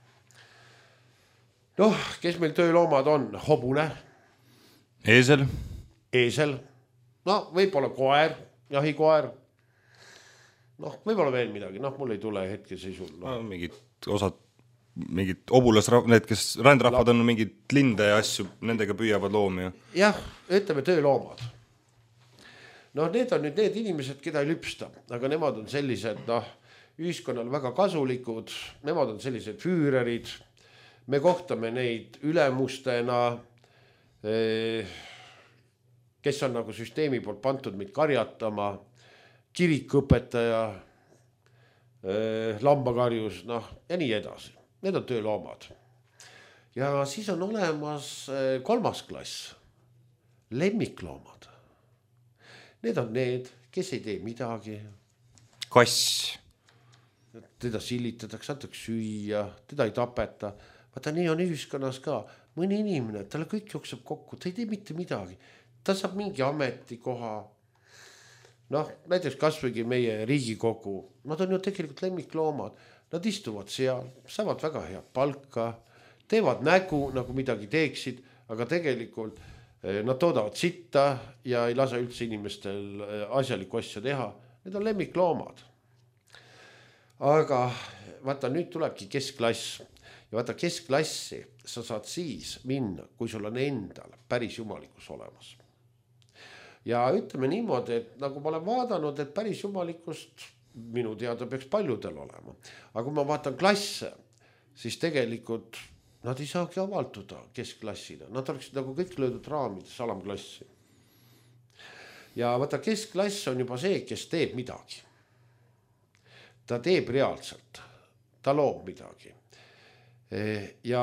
Noh, kes meil tööloomad on? Hobune. Eesel. Eesel. No, võib-olla koer, jahikoer. Noh, võib-olla veel midagi. Noh, mul ei tule hetke seisul. No. No, mingid osad, mingid obulas, need, kes rändrahvad on mingid linde ja asju, nendega püüavad loomi. Jah, ütleme tööloomad. No, need on nüüd need inimesed, keda ei lüpsta, aga nemad on sellised, noh, ühiskonnal väga kasulikud, nemad on sellised füürerid, me kohtame neid ülemustena, kes on nagu süsteemi poolt pantud meid karjatama, kirikõpetaja, lambakarjus, noh, ja nii edasi. Need on tööloomad. Ja siis on olemas kolmas klass, lemmikloomad. Need on need, kes ei tee midagi. Kass. Teda silitatakse, antakse süüa, teda ei tapeta. Vaata, nii on ühiskonnas ka. Mõni inimene, talle kõik jookseb kokku, ta ei tee mitte midagi. Ta saab mingi ametikoha. Noh, näiteks kasvõigi meie Riigikogu. Nad on ju tegelikult lemmikloomad. Nad istuvad seal, saavad väga hea palka, teevad nägu, nagu midagi teeksid, aga tegelikult nad toodavad sitta ja ei lase üldse inimestel asjalikku asja teha. Need on lemmikloomad. Aga vaata, nüüd tulebki keskklass ja vaata, keskklassi sa saad siis minna, kui sul on endal päris jumalikus olemas. Ja ütleme niimoodi, et nagu ma olen vaadanud, et päris jumalikust minu teada peaks paljudel olema. Aga kui ma vaatan klasse, siis tegelikult nad ei saagi avalduda keskklassina. Nad oleksid nagu kõik löödud raamides alamklassi. Ja vaata, keskklass on juba see, kes teeb midagi. Ta teeb reaalselt, ta loob midagi. Ja,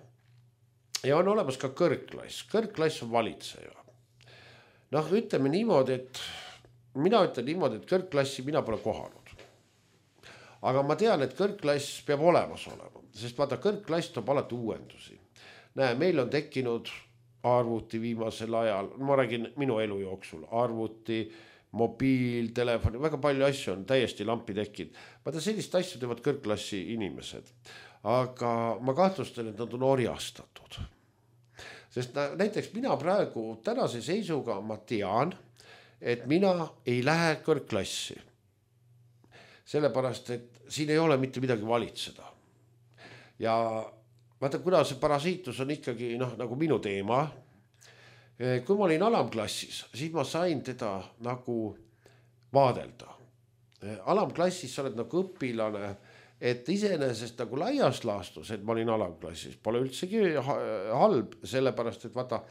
ja on olemas ka kõrgklass. Kõrgklass on valitseja. Noh, ütleme niimoodi, et mina ütlen niimoodi, et kõrgklassi mina pole kohanud. Aga ma tean, et kõrgklass peab olemas olema, sest vaata, kõrgklass toob alati uuendusi. Näe, meil on tekkinud arvuti viimasel ajal, ma räägin minu elu jooksul, arvuti, mobiil, telefoni, väga palju asju on täiesti lampi tekkinud. Vaata, sellist asju teevad kõrgklassi inimesed. Aga ma kahtlustan, et nad on orjastatud. Sest näiteks mina praegu tänase seisuga ma tean, et mina ei lähe kõrgklassi. Sellepärast, et siin ei ole mitte midagi valitseda. Ja vaata, kuna see parasiitus on ikkagi noh, nagu minu teema, kui ma olin alamklassis, siis ma sain teda nagu vaadelda. Alamklassis sa oled nagu õpilane, et iseenesest nagu laias laastus, et ma olin alamklassis, pole üldsegi halb, sellepärast, et vaata,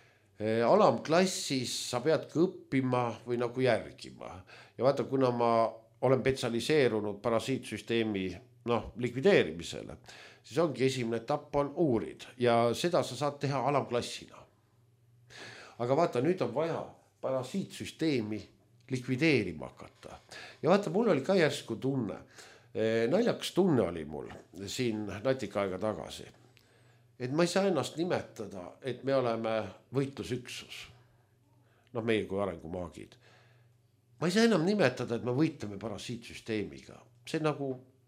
alamklassis sa peadki õppima või nagu järgima. Ja vaata, kuna ma olen spetsialiseerunud parasiitsüsteemi noh, likvideerimisele, siis ongi esimene etapp on uurid ja seda sa saad teha alamklassina. Aga vaata, nüüd on vaja parasiitsüsteemi likvideerima hakata. Ja vaata, mul oli ka järsku tunne, naljakas tunne oli mul siin natika aega tagasi, et ma ei saa ennast nimetada, et me oleme võitlusüksus. Noh, meie kui arengumaagid. Ma ei saa enam nimetada, et me võitleme parasiitsüsteemiga. See nagu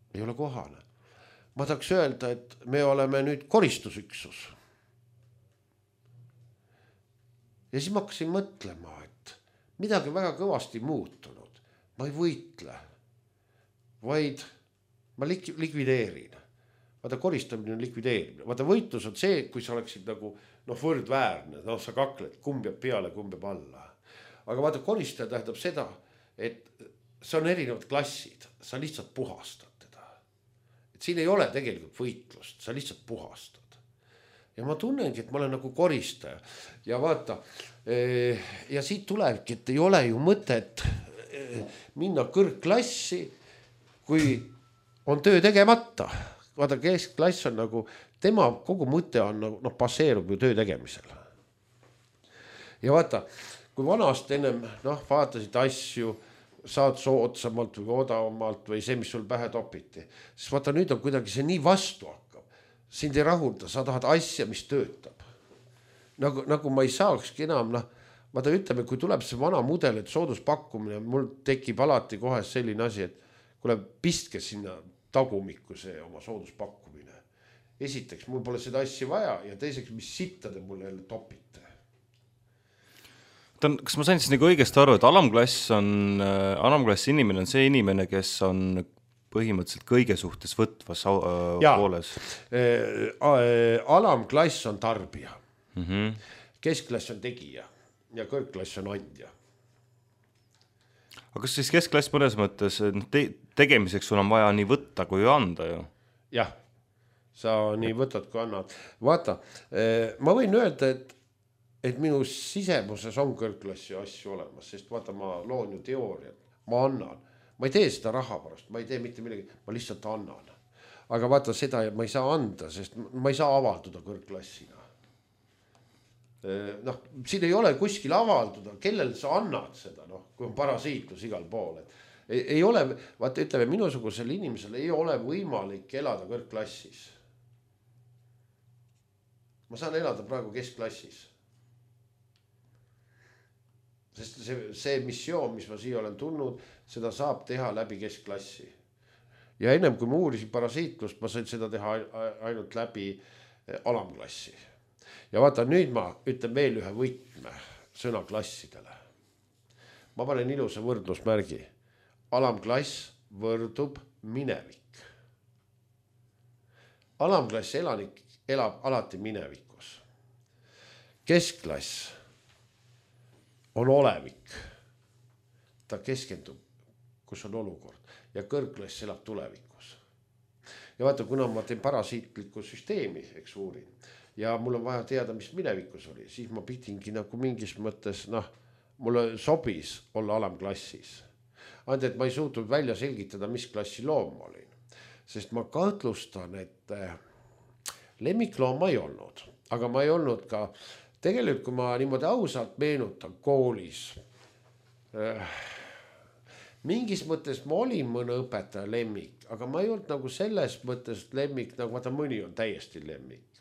ei ole kohane. Ma tahaks öelda, et me oleme nüüd koristusüksus. Ja siis ma hakkasin mõtlema, et midagi väga kõvasti muutunud. Ma ei võitle, vaid ma lik- likvideerin. Vaata, koristamine on likvideerimine. Vaata, võitlus on see, kui sa oleksid nagu noh, võrdväärne, noh, sa kakled, kumb jääb peale, kumb jääb alla. Aga vaata, koristaja tähendab seda, et see on erinevad klassid, sa lihtsalt puhastad teda. Et siin ei ole tegelikult võitlust, sa lihtsalt puhastad. Ja ma tunnengi, et ma olen nagu koristaja. Ja vaata, ja siit tulebki, et ei ole ju mõtet minna kõrgklassi, kui on töö tegemata. Vaata, keskklass on nagu, tema kogu mõte on nagu, noh, baseerub ju töö tegemisel. Ja vaata, kui vanast ennem, noh, vaatasid asju, saad soodsamalt või odavamalt või see, mis sul pähe topiti. Siis vaata, nüüd on kuidagi see nii vastu hakkab. Sind ei rahulda, sa tahad asja, mis töötab. Nagu, nagu ma ei saakski enam, noh, vaata, ütleme, kui tuleb see vana mudel, et sooduspakkumine, mul tekib alati kohe selline asi, et kuule, pistke sinna tagumikku see oma sooduspakkumine. Esiteks, mul pole seda asja vaja ja teiseks, mis sitta te mulle jälle topite. Kas ma sain siis nagu õigesti aru, et alamklass on, alamklass inimene on see inimene, kes on põhimõtteliselt kõige suhtes võtvas ja, pooles? Alamklass on tarbija. Mm-hmm. Keskklass on tegija ja kõrgklass on andja. Aga kas siis keskklass mõnes mõttes te tegemiseks sul on vaja nii võtta kui anda ju? Jah, sa nii võtad kui annad. Vaata, ma võin öelda, et et minu sisemuses on kõrgklassi asju olemas, sest vaata, ma loon ju teooriat, ma annan. Ma ei tee seda raha pärast, ma ei tee mitte millegi, ma lihtsalt annan. Aga vaata, seda ma ei saa anda, sest ma ei saa avalduda kõrgklassina. Noh, siin ei ole kuskil avalduda, kellel sa annad seda, noh, kui on parasiitlus igal pool. Ei, ei ole, vaata, ütleme, minusugusel inimesel ei ole võimalik elada kõrgklassis. Ma saan elada praegu keskklassis. Sest see, see missioon, mis ma siia olen tulnud, seda saab teha läbi keskklassi. Ja ennem kui ma uurisin parasiitlust, ma sain seda teha ainult läbi alamklassi. Ja vaata, nüüd ma ütlen veel ühe võtme sõna klassidele. Ma panen ilusa võrdlusmärgi. Alamklass võrdub minevik. Alamklass elanik elab alati minevikus. Keskklass on olevik. Ta keskendub, kus on olukord. Ja kõrgklass elab tulevikus. Ja vaata, kuna ma teen parasiitlikku süsteemi, eks uurin, ja mul on vaja teada, mis minevikus oli, siis ma pidingi nagu mingis mõttes, noh, mulle sobis olla alamklassis. Ande, et ma ei suutnud välja selgitada, mis klassi loom olin. Sest ma kahtlustan, et lemmikloom ma ei olnud. Aga ma ei olnud ka tegelikult, kui ma niimoodi ausalt meenutan koolis, äh, mingis mõttes ma olin mõne õpetaja lemmik, aga ma ei olnud nagu selles mõttes lemmik, nagu vaata mõni on täiesti lemmik.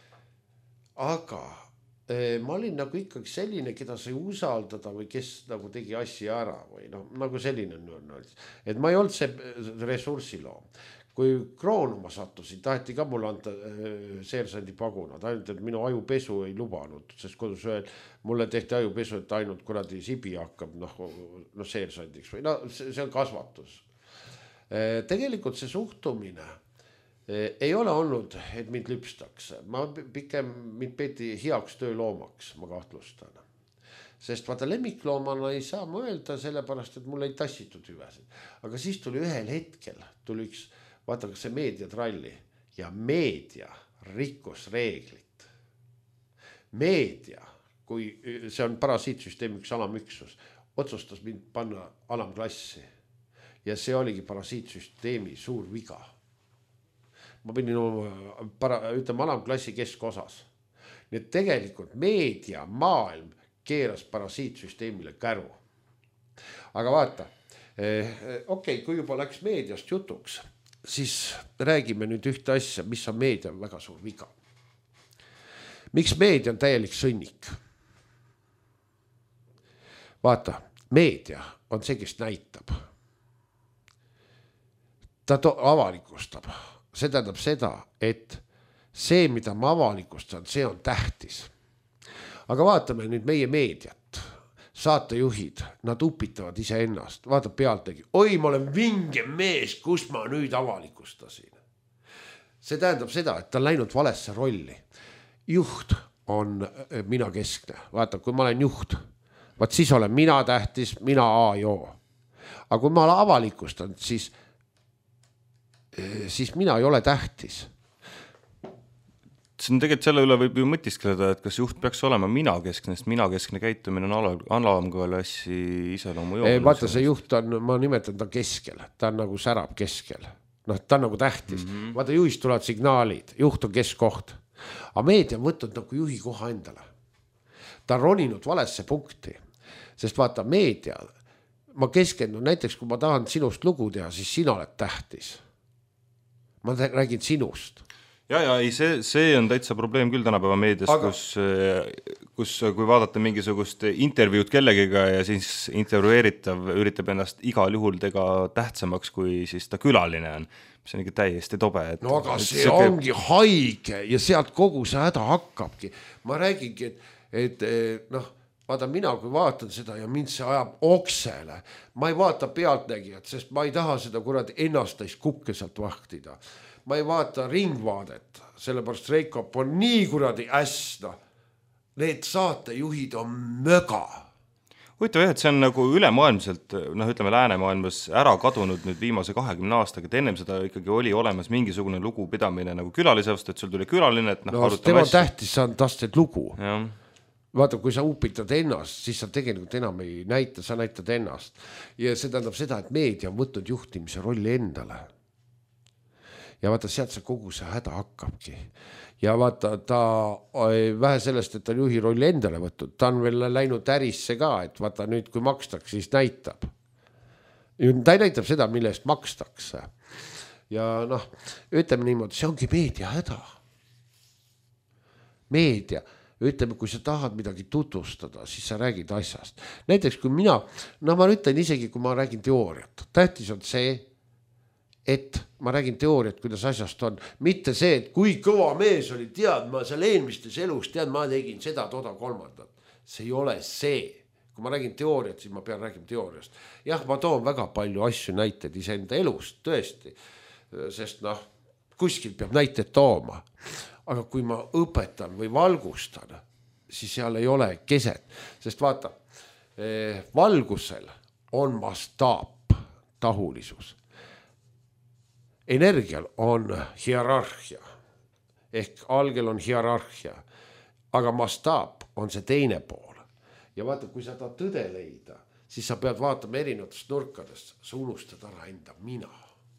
Aga äh, ma olin nagu ikkagi selline, keda sai usaldada või kes nagu tegi asja ära või noh, nagu selline on. Et ma ei olnud see ressursiloom. Kui Kroonuma sattusin, taheti ka mulle anda äh, seersandi pagunad, ainult et minu ajupesu ei lubanud, sest kodus öel mulle tehti ajupesu, et ainult kuradi sibi hakkab noh, no seersandiks või no see, see on kasvatus. Äh, tegelikult see suhtumine äh, ei ole olnud, et mind lüpstakse. Ma pikem mind peeti heaks tööloomaks, ma kahtlustan. Sest vaata lemmikloomana ei saa mõelda sellepärast, et mulle ei tassitud hüvesid. Aga siis tuli ühel hetkel, tuli üks vaata, kas see meediatralli ja meedia rikkus reeglit. Meedia, kui see on parasiitsüsteemi üks alamüksus, otsustas mind panna alamklassi ja see oligi parasiitsüsteemi suur viga. Ma pidin oma, para, ütleme, alamklassi keskosas. Nii et tegelikult meedia maailm keeras parasiitsüsteemile käru. Aga vaata, eh, okei, okay, kui juba läks meediast jutuks, siis räägime nüüd ühte asja, mis on meedia väga suur viga. Miks meedia on täielik sõnnik? Vaata, meedia on see, kes näitab. ta to- avalikustab. See tähendab seda, et see, mida ma avalikustan, see on tähtis. Aga vaatame nüüd meie meediat. Saatejuhid, nad upitavad ise ennast. Vaata pealtegi. Oi, ma olen vinge mees, kus ma nüüd avalikustasin. See tähendab seda, et ta on läinud valesse rolli. Juht on mina keskne. Vaata, kui ma olen juht, vaat siis olen mina tähtis, mina A ja O. Aga kui ma avalikustan, siis, siis mina ei ole tähtis. See on tegelikult selle üle võib ju mõtiskleda, et kas juht peaks olema mina keskne, sest mina keskne käitumine on alamklassi iseloomu joon. Vaata, see juht on, ma nimetan ta keskel, ta on nagu särab keskel. No, ta on nagu tähtis. Mm-hmm. Vaata, juhist tulevad signaalid, juht on keskkoht. Aga meedia on võtnud nagu juhi koha endale. Ta on roninud valesse punkti, sest vaata meedia, ma keskendun, näiteks kui ma tahan sinust lugu teha, siis sina oled tähtis. Ma räägin sinust. Ja, ja ei, see, see on täitsa probleem küll tänapäeva meedias, Aga... kus, kus kui vaadata mingisugust intervjuud kellegiga ja siis intervjueeritav üritab ennast igal juhul tega tähtsamaks, kui siis ta külaline on. See on ikka täiesti tobe. Et, no aga et see, see ongi käib... haige ja sealt kogu see häda hakkabki. Ma räägingi, et, et noh, vaata mina, kui vaatan seda ja mind see ajab oksele, ma ei vaata pealtnägijat, sest ma ei taha seda kurad ennast täis kukke sealt vahtida. Ma ei vaata ringvaadet, sellepärast Reikop on nii kuradi äsna. Need saatejuhid on möga. Huvitav jah, et see on nagu ülemaailmselt, noh ütleme läänemaailmas ära kadunud nüüd viimase kahekümne aastaga, et ennem seda ikkagi oli olemas mingisugune lugupidamine nagu külalise, et sul tuli külaline, et noh, no, tema asja. Tähtis on tasted lugu. Ja. Vaata, kui sa upitad ennast, siis sa tegelikult enam ei näita, sa näitad ennast. Ja see tähendab seda, et meedia on võtnud juhtimise rolli endale. Ja vaata, sealt see kogu see häda hakkabki. Ja vaata, ta vähe sellest, et ta on juhi rolli endale võtnud, ta on veel läinud ärisse ka, et vaata nüüd, kui makstakse, siis näitab. Ta ei näitab seda, mille eest makstakse. Ja noh, ütleme niimoodi, see ongi meedia häda. Meedia, ütleme, kui sa tahad midagi tutvustada, siis sa räägid asjast. Näiteks, kui mina, no ma ütlen isegi, kui ma räägin teooriat, tähtis on see, et ma räägin teooriat, kuidas asjast on. Mitte see, et kui kõva mees oli, tead, ma seal eelmistes elus, tead, ma tegin seda, toda, kolmandat. See ei ole see. Kui ma räägin teooriat, siis ma pean räägima teooriast. Jah, ma toon väga palju asju näited iseenda elust, tõesti. Sest noh, kuskil peab näited tooma. Aga kui ma õpetan või valgustan, siis seal ei ole keset. Sest vaata, valgusel on mastaap, tahulisus. Energial on hierarhia, ehk algel on hierarhia, aga mastaap on see teine pool. Ja vaata, kui sa tahad tõde leida, siis sa pead vaatama erinevatest nurkadest, sa unustad ära enda mina.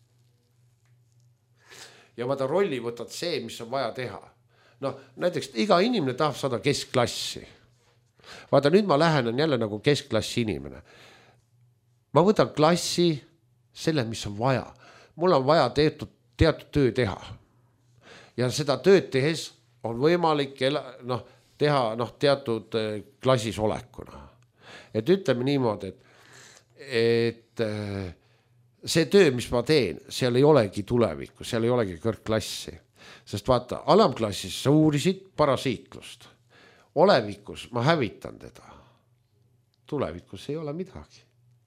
Ja vaata, rolli võtad see, mis on vaja teha. No, näiteks iga inimene tahab saada keskklassi. Vaata, nüüd ma lähenen jälle nagu keskklassi inimene. Ma võtan klassi selle, mis on vaja. Mul on vaja teatud, teatud töö teha. Ja seda tööd tehes on võimalik noh, teha noh, teatud klassis olekuna. Et ütleme niimoodi, et, et see töö, mis ma teen, seal ei olegi tulevikku, seal ei olegi kõrgklassi. Sest vaata, alamklassis sa uurisid parasiitlust. Olevikus ma hävitan teda. Tulevikus ei ole midagi.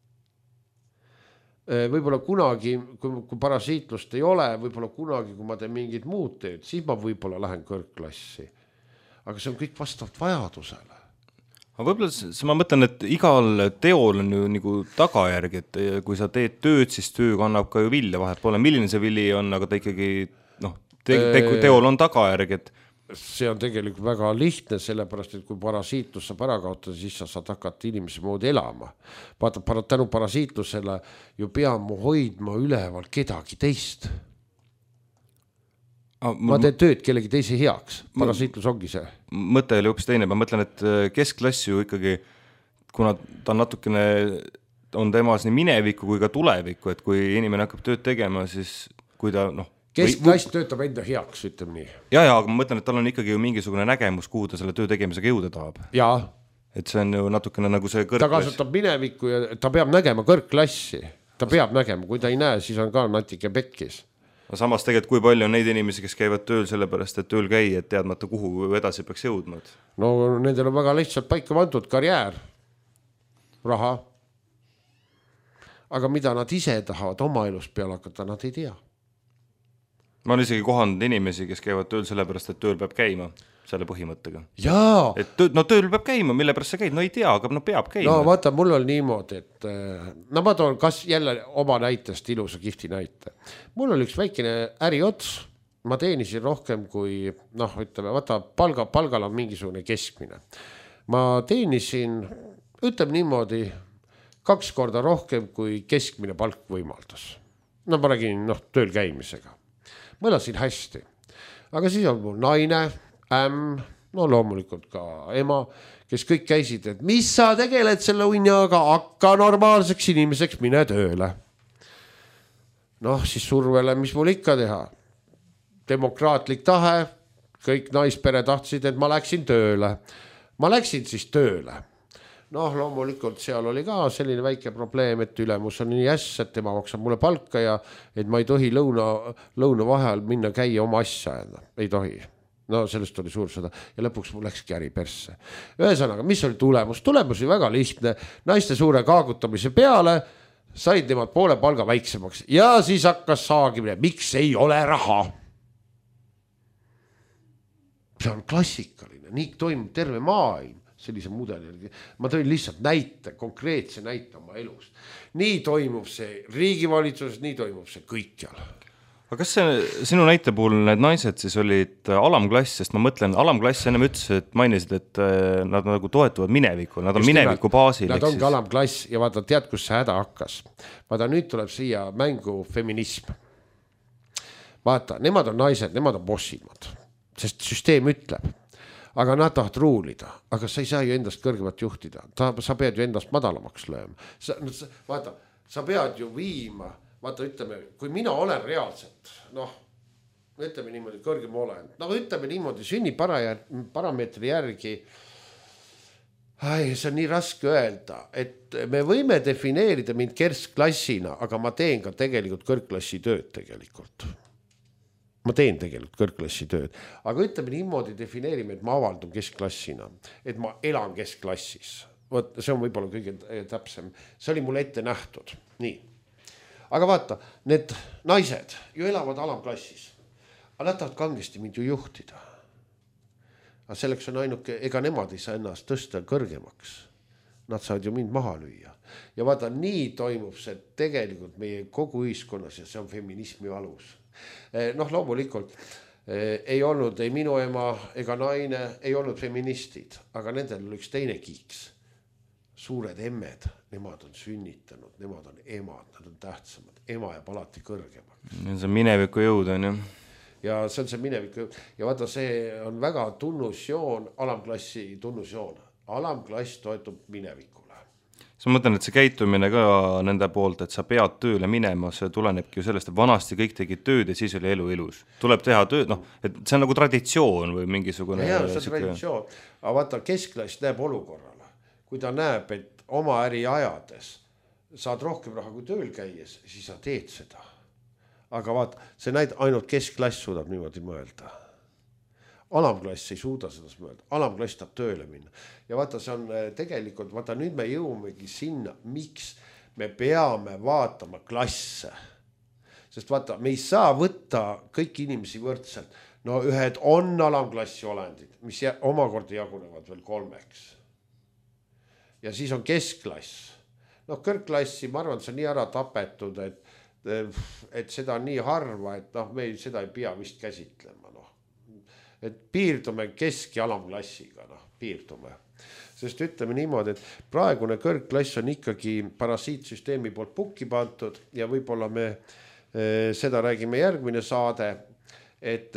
Võib-olla kunagi, kui, kui parasiitlust ei ole, võib-olla kunagi, kui ma teen mingid muud tööd, siis ma võib-olla lähen kõrgklassi. Aga see on kõik vastavalt vajadusele. Aga võib-olla ma mõtlen, et igal teol on ju nagu tagajärg, et kui sa teed tööd, siis töö kannab ka ju vilja vahet pole. Milline see vili on, aga ta ikkagi noh, te, te, teol on tagajärg, et see on tegelikult väga lihtne, sellepärast, et kui parasiitlus saab ära kaotada, siis sa saad hakata inimese moodi elama. Vaata, tänu parasiitlusele ju peame hoidma üleval kedagi teist. Ah, ma teen tööd kellegi teise heaks. Parasiitlus ongi see. Mõte oli hoopis teine. Ma mõtlen, et keskklass ju ikkagi, kuna ta natukene on temas nii minevikku kui ka tulevikku, et kui inimene hakkab tööd tegema, siis kui ta noh, keskklass või... töötab enda heaks, ütleme nii. Ja, ja, aga ma mõtlen, et tal on ikkagi ju mingisugune nägemus, kuhu ta selle töö tegemisega jõuda tahab. Jaa. Et see on ju natukene nagu see kõrgklass. Ta kasutab minevikku ja ta peab nägema kõrgklassi. ta peab nägema, kui ta ei näe, siis on ka natuke pekkis. Samas tegelikult, kui palju on neid inimesi, kes käivad tööl sellepärast, et tööl käi, et teadmata kuhu edasi peaks jõudma? No nendel on väga lihtsalt paika pandud karjäär, raha. Aga mida nad ise tahavad oma elust peale hakata, nad ei tea. Ma olen isegi kohanud inimesi, kes käivad tööl sellepärast, et tööl peab käima selle põhimõttega. Jaa! Et töö, no tööl peab käima, mille pärast sa käid? No ei tea, aga no peab käima. No vaata, mul on niimoodi, et no ma toon kas jälle oma näitest ilusa kihvti näite. Mul oli üks väikene äriots, ma teenisin rohkem kui, noh, ütleme, vaata, palga, palgal on mingisugune keskmine. Ma teenisin, ütleme niimoodi, kaks korda rohkem kui keskmine palk võimaldas. No ma räägin, noh, tööl käimisega. Ma elasin hästi. Aga siis on mul naine, ämm, no loomulikult ka ema, kes kõik käisid, et mis sa tegeled selle unjaga, hakka normaalseks inimeseks, mine tööle. Noh, siis survele, mis mul ikka teha. Demokraatlik tahe, kõik naispere tahtsid, et ma läksin tööle. Ma läksin siis tööle. Noh, loomulikult seal oli ka selline väike probleem, et ülemus on nii äss, et tema maksab mulle palka ja et ma ei tohi lõuna, lõuna vahel minna käia oma asja. Ei tohi. No sellest oli suur sõda ja lõpuks mul läkski äri persse. Ühesõnaga, mis oli tulemus? Tulemus oli väga lihtne. Naiste suure kaagutamise peale said nemad poole palga väiksemaks ja siis hakkas saagimine. Miks ei ole raha? See on klassikaline. Nii toimub terve maailm sellise mudeli. Ma tõin lihtsalt näite, konkreetse näite oma elust. Nii toimub see riigivalitsuses, nii toimub see kõikjal. Aga kas see, sinu näite puhul need naised siis olid alamklass, sest ma mõtlen, alamklass ennem ütles, et mainisid, et nad nagu toetuvad minevikul, nad on Just mineviku baasil. Nad ongi alamklass ja vaata, tead, kus see häda hakkas. Vaata, nüüd tuleb siia mängu feminism. Vaata, nemad on naised, nemad on bossimad, sest süsteem ütleb. Aga nad tahavad ruulida, aga sa ei saa ju endast kõrgemat juhtida. Ta, sa pead ju endast madalamaks lööma. Sa, vaata, sa pead ju viima, vaata, ütleme, kui mina olen reaalselt, noh, ütleme niimoodi kõrgem olen, no ütleme niimoodi sünni parameetri järgi, ai, see on nii raske öelda, et me võime defineerida mind kerskklassina, aga ma teen ka tegelikult kõrgklassi tööd tegelikult. Ma teen tegelikult kõrgklassi tööd, aga ütleme niimoodi defineerime, et ma avaldun keskklassina, et ma elan keskklassis. Võt, see on võib-olla kõige täpsem. See oli mul ette nähtud. Nii. Aga vaata, need naised ju elavad alamklassis, aga nad tahavad kangesti mind ju juhtida. Aga selleks on ainuke, ega nemad ei saa ennast tõsta kõrgemaks. Nad saavad ju mind maha lüüa. Ja vaata, nii toimub see tegelikult meie kogu ühiskonnas ja see on feminismi alus. Noh, loomulikult ei olnud ei minu ema ega naine, ei olnud feministid, aga nendel oli üks teine kiiks. Suured emmed, nemad on sünnitanud, nemad on emad, nad on tähtsamad. Ema jääb alati kõrgemaks. See on mineviku jõud, on ju. Ja see on see mineviku jõud. Ja vaata, see on väga tunnusjoon, alamklassi tunnusjoon. Alamklass toetub minevikule. Sa mõtlen, et see käitumine ka nende poolt, et sa pead tööle minema, see tulenebki ju sellest, et vanasti kõik tegid tööd ja siis oli elu ilus. Tuleb teha tööd, noh, et see on nagu traditsioon või mingisugune... Ja, see on traditsioon. Aga vaata, keskklass näeb olukorrale. Kui ta näeb, et oma äri ajades saad rohkem raha kui tööl käies, siis sa teed seda. Aga vaata, see näid ainult keskklass suudab niimoodi mõelda. Alamklass ei suuda seda mõelda. Alamklass tahab tööle minna. Ja vaata, see on tegelikult, vaata, nüüd me jõumegi sinna, miks me peame vaatama klasse. Sest vaata, me ei saa võtta kõiki inimesi võrdselt. No ühed on alamklassi olendid, mis omakorda jagunevad veel kolmeks. Ja siis on keskklass. No kõrgklassi, ma arvan, see on nii ära tapetud, et, et seda on nii harva, et noh, me seda ei pea vist käsitlema. No. Et piirdume kesk- ja alamklassiga, noh, piirdume. Sest ütleme niimoodi, et praegune kõrgklass on ikkagi parasiitsüsteemi poolt pukki pantud ja võib-olla me eh, seda räägime järgmine saade, et,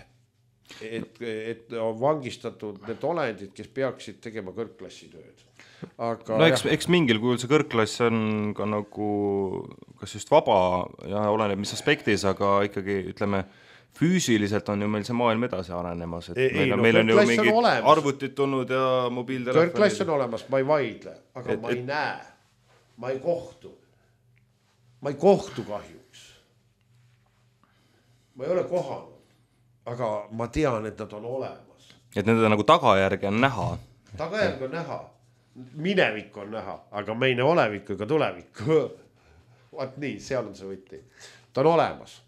et, et on vangistatud need olendid, kes peaksid tegema kõrgklassi tööd. Aga no eks, eks mingil kujul see kõrgklass on ka nagu kas just vaba ja oleneb mis aspektis, aga ikkagi ütleme füüsiliselt on ju meil see maailm edasi arenemas, et ei, meil, no, meil on ju mingid on arvutid tulnud ja mobiiltelefonid. Kõrgklass on olemas, ma ei vaidle, aga et, ma ei et... näe, ma ei kohtu. ma ei kohtu kahjuks. Ma ei ole kohanud, aga ma tean, et nad on olemas. Et nende nagu tagajärgi on näha. Tagajärgi on näha. Minevik on näha, aga meine olevik ega tulevik. Vaat nii, seal on see võtti. Ta on olemas.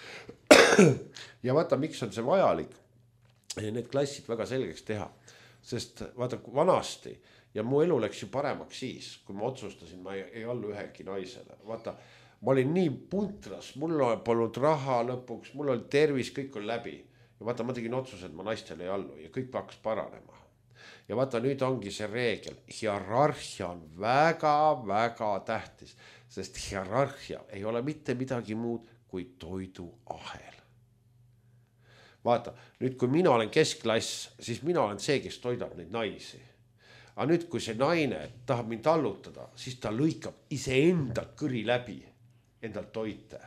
Ja vaata, miks on see vajalik? Need klassid väga selgeks teha. Sest vaata, vanasti ja mu elu läks ju paremaks siis, kui ma otsustasin, ma ei, ei allu ühegi naisele. Vaata, ma olin nii puntras, mul polnud raha lõpuks, mul oli tervis, kõik on läbi. Ja vaata, ma tegin otsused, ma naistele ei allu ja kõik hakkas paranema. Ja vaata, nüüd ongi see reegel. Hierarhia on väga, väga tähtis, sest hierarhia ei ole mitte midagi muud kui toiduahel. Vaata, nüüd kui mina olen keskklass, siis mina olen see, kes toidab neid naisi. Aga nüüd, kui see naine tahab mind tallutada, siis ta lõikab ise endalt kõri läbi, endalt toite.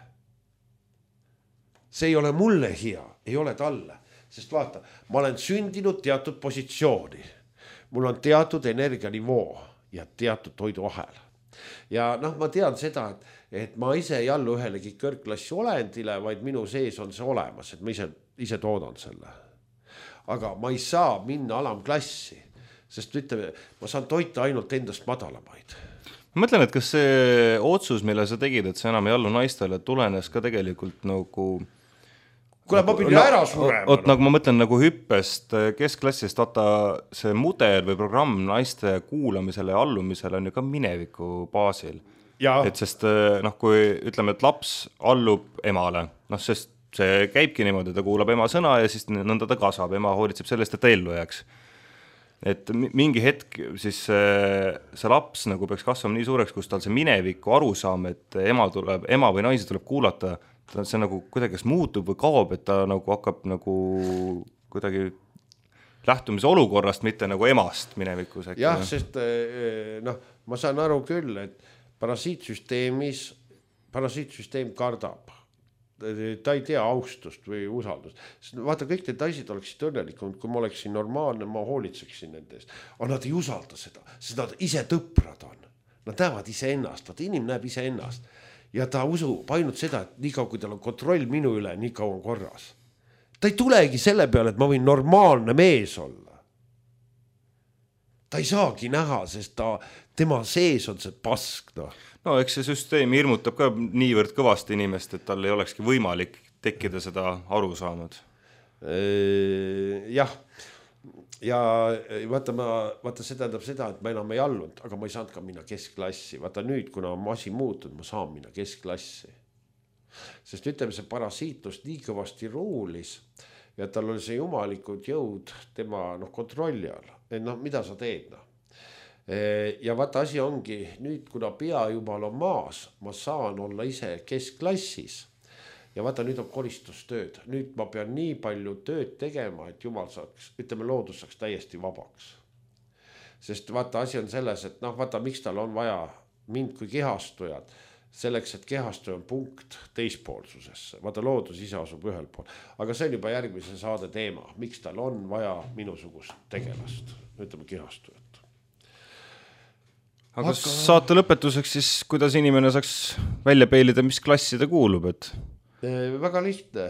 See ei ole mulle hea, ei ole talle. Sest vaata, ma olen sündinud teatud positsiooni. Mul on teatud energianivoo ja teatud toiduahel. Ja noh, ma tean seda, et, et ma ise ei allu ühelegi kõrgklassi olendile, vaid minu sees on see olemas, et ma ise, ise toodan selle. Aga ma ei saa minna alamklassi, sest ütleme, ma saan toita ainult endast madalamaid. Ma mõtlen, et kas see otsus, mille sa tegid, et sa enam ei allu naistele, tulenes ka tegelikult nagu... Kuule, ma pidin no, ära surema. Oot, nagu ma mõtlen nagu hüppest keskklassist, vaata see mudel või programm naiste kuulamisele ja allumisele on ju ka mineviku baasil. Ja. Et sest noh, kui ütleme, et laps allub emale, noh, sest see käibki niimoodi, ta kuulab ema sõna ja siis nõnda ta kasvab, ema hoolitseb sellest, et ta ellu jääks. Et mingi hetk siis see laps nagu peaks kasvama nii suureks, kus tal see mineviku arusaam, et ema, tuleb, ema või naisi tuleb kuulata, see nagu kuidagi kas muutub või kaob, et ta nagu hakkab nagu kuidagi lähtumise olukorrast, mitte nagu emast minevikus. Äkki, jah, sest noh, ma saan aru küll, et parasiitsüsteemis, parasiitsüsteem kardab. Ta ei tea austust või usaldust. Vaata, kõik need naised oleksid õnnelikud, kui ma oleksin normaalne, ma hoolitseksin nendest. Aga nad ei usalda seda, sest nad ise tõprad on. Nad näevad ise ennast, vaata inimene näeb ise ennast. Ja ta usub ainult seda, et nii kaua, kui tal on kontroll minu üle, nii kaua on korras. Ta ei tulegi selle peale, et ma võin normaalne mees olla. Ta ei saagi näha, sest ta, tema sees on see pask. No. no eks see süsteem hirmutab ka niivõrd kõvasti inimest, et tal ei olekski võimalik tekkida seda aru saanud. Jah. Ja vaata, ma, vaata, see tähendab seda, et ma enam ei allunud, aga ma ei saanud ka minna keskklassi. Vaata nüüd, kuna on asi muutud, ma saan minna keskklassi. Sest ütleme, see parasiitlus nii kõvasti ruulis ja tal oli see jumalikud jõud tema noh, kontrolli all. Et noh, mida sa teed? No? Ja vaata, asi ongi nüüd, kuna pea jumal on maas, ma saan olla ise keskklassis. Ja vaata, nüüd on koristustööd. Nüüd ma pean nii palju tööd tegema, et jumal saaks, ütleme, loodus saaks täiesti vabaks. Sest vaata, asi on selles, et noh, vaata, miks tal on vaja mind kui kehastujad, selleks, et kehastuja on punkt teispoolsusesse. Vaata, loodus ise asub ühel pool. Aga see on juba järgmise saade teema. Miks tal on vaja minusugust tegelast, ütleme, kehastujat. Aga, Aga... saate lõpetuseks siis, kuidas inimene saaks välja peilida, mis klassi ta kuulub, et... Väga lihtne.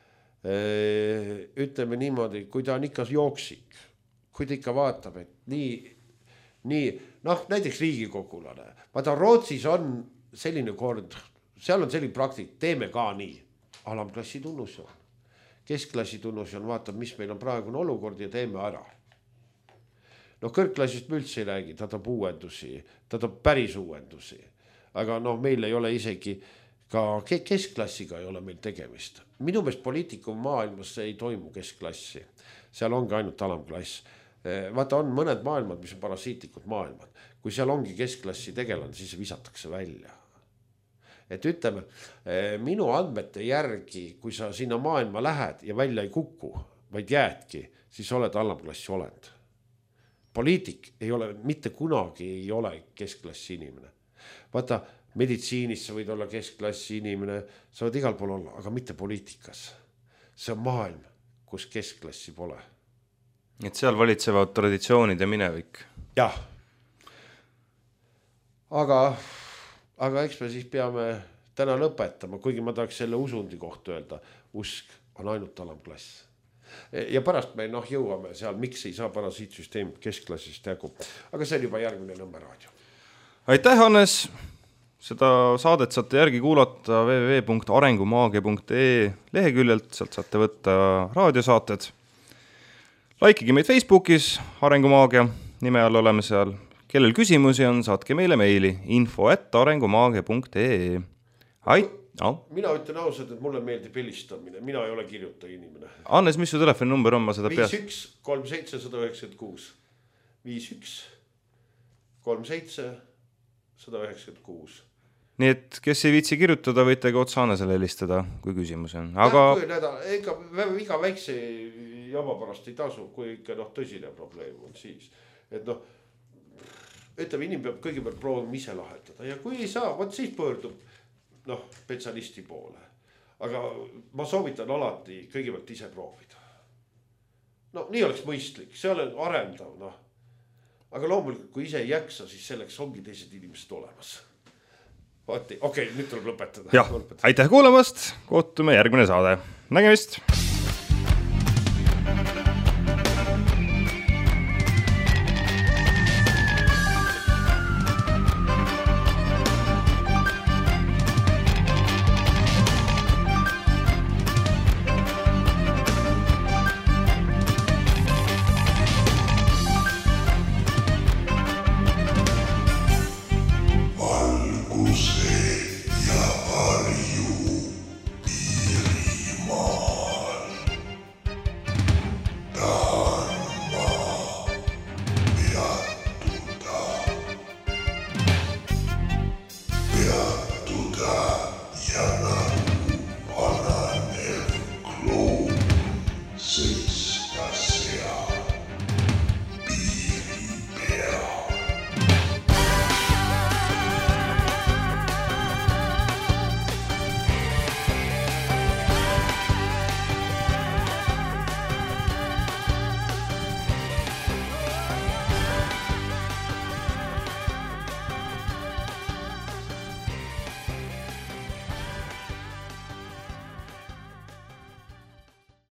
Ütleme niimoodi, kui ta on ikka jooksik, kui ta ikka vaatab, et nii, nii noh, näiteks riigikogulane. Vaata, Rootsis on selline kord, seal on selline praktik, teeme ka nii. Alamklassi tunnus on. Keskklassi tunnus on, vaatab, mis meil on praegune olukord ja teeme ära. No kõrgklassist me üldse ei räägi, ta toob uuendusi, ta toob päris uuendusi. Aga noh, meil ei ole isegi ka keskklassiga ei ole meil tegemist. Minu meelest poliitikum maailmas ei toimu keskklassi. Seal ongi ainult alamklass. Vaata, on mõned maailmad, mis on parasiitlikud maailmad. Kui seal ongi keskklassi tegelane, siis visatakse välja. Et ütleme, minu andmete järgi, kui sa sinna maailma lähed ja välja ei kuku, vaid jäädki, siis oled alamklassi olend. Poliitik ei ole, mitte kunagi ei ole keskklassi inimene. Vaata, meditsiinis sa võid olla keskklassi inimene, sa võid igal pool olla, aga mitte poliitikas. See on maailm, kus keskklassi pole. Et seal valitsevad traditsioonid ja minevik. Jah. Aga, aga eks me siis peame täna lõpetama, kuigi ma tahaks selle usundi kohta öelda, usk on ainult alamklass. Ja pärast me noh jõuame seal, miks ei saa parasiitsüsteem keskklassist jagu. Aga see on juba järgmine Nõmme raadio. Aitäh, Hannes! Seda saadet saate järgi kuulata w w w punkt arengumaagia punkt e leheküljelt, sealt saate võtta raadiosaated. Laikige meid Facebookis, Arengumaagia, nime all oleme seal. Kellel küsimusi on, saatke meile meili info at arengumaagia punkt e. Ait, no. Mina ütlen ausalt, et mulle meeldib helistamine, mina ei ole kirjuta inimene. Hannes, mis su telefoninumber on, ma seda peas? viis üks kolm seitse üks null üheksa kuus viis üks kolm seitse üks null üheksa kuus. Nii et kes ei viitsi kirjutada, võite ka otsa Hannesele helistada, kui küsimus on. Aga... Ja, näda, ega, iga väikse jama pärast ei tasu, kui ikka noh, tõsine probleem on siis. Et noh, ütleme, inimene peab kõigepealt proovima ise lahendada ja kui ei saa, võt siis pöördub noh, spetsialisti poole. Aga ma soovitan alati kõigepealt ise proovida. No nii oleks mõistlik, see on arendav, noh. Aga loomulikult, kui ise ei jaksa, siis selleks ongi teised inimesed olemas. Okei, okay, nüüd tuleb lõpetada. Jah, aitäh kuulamast, kohtume järgmine saade. Nägemist!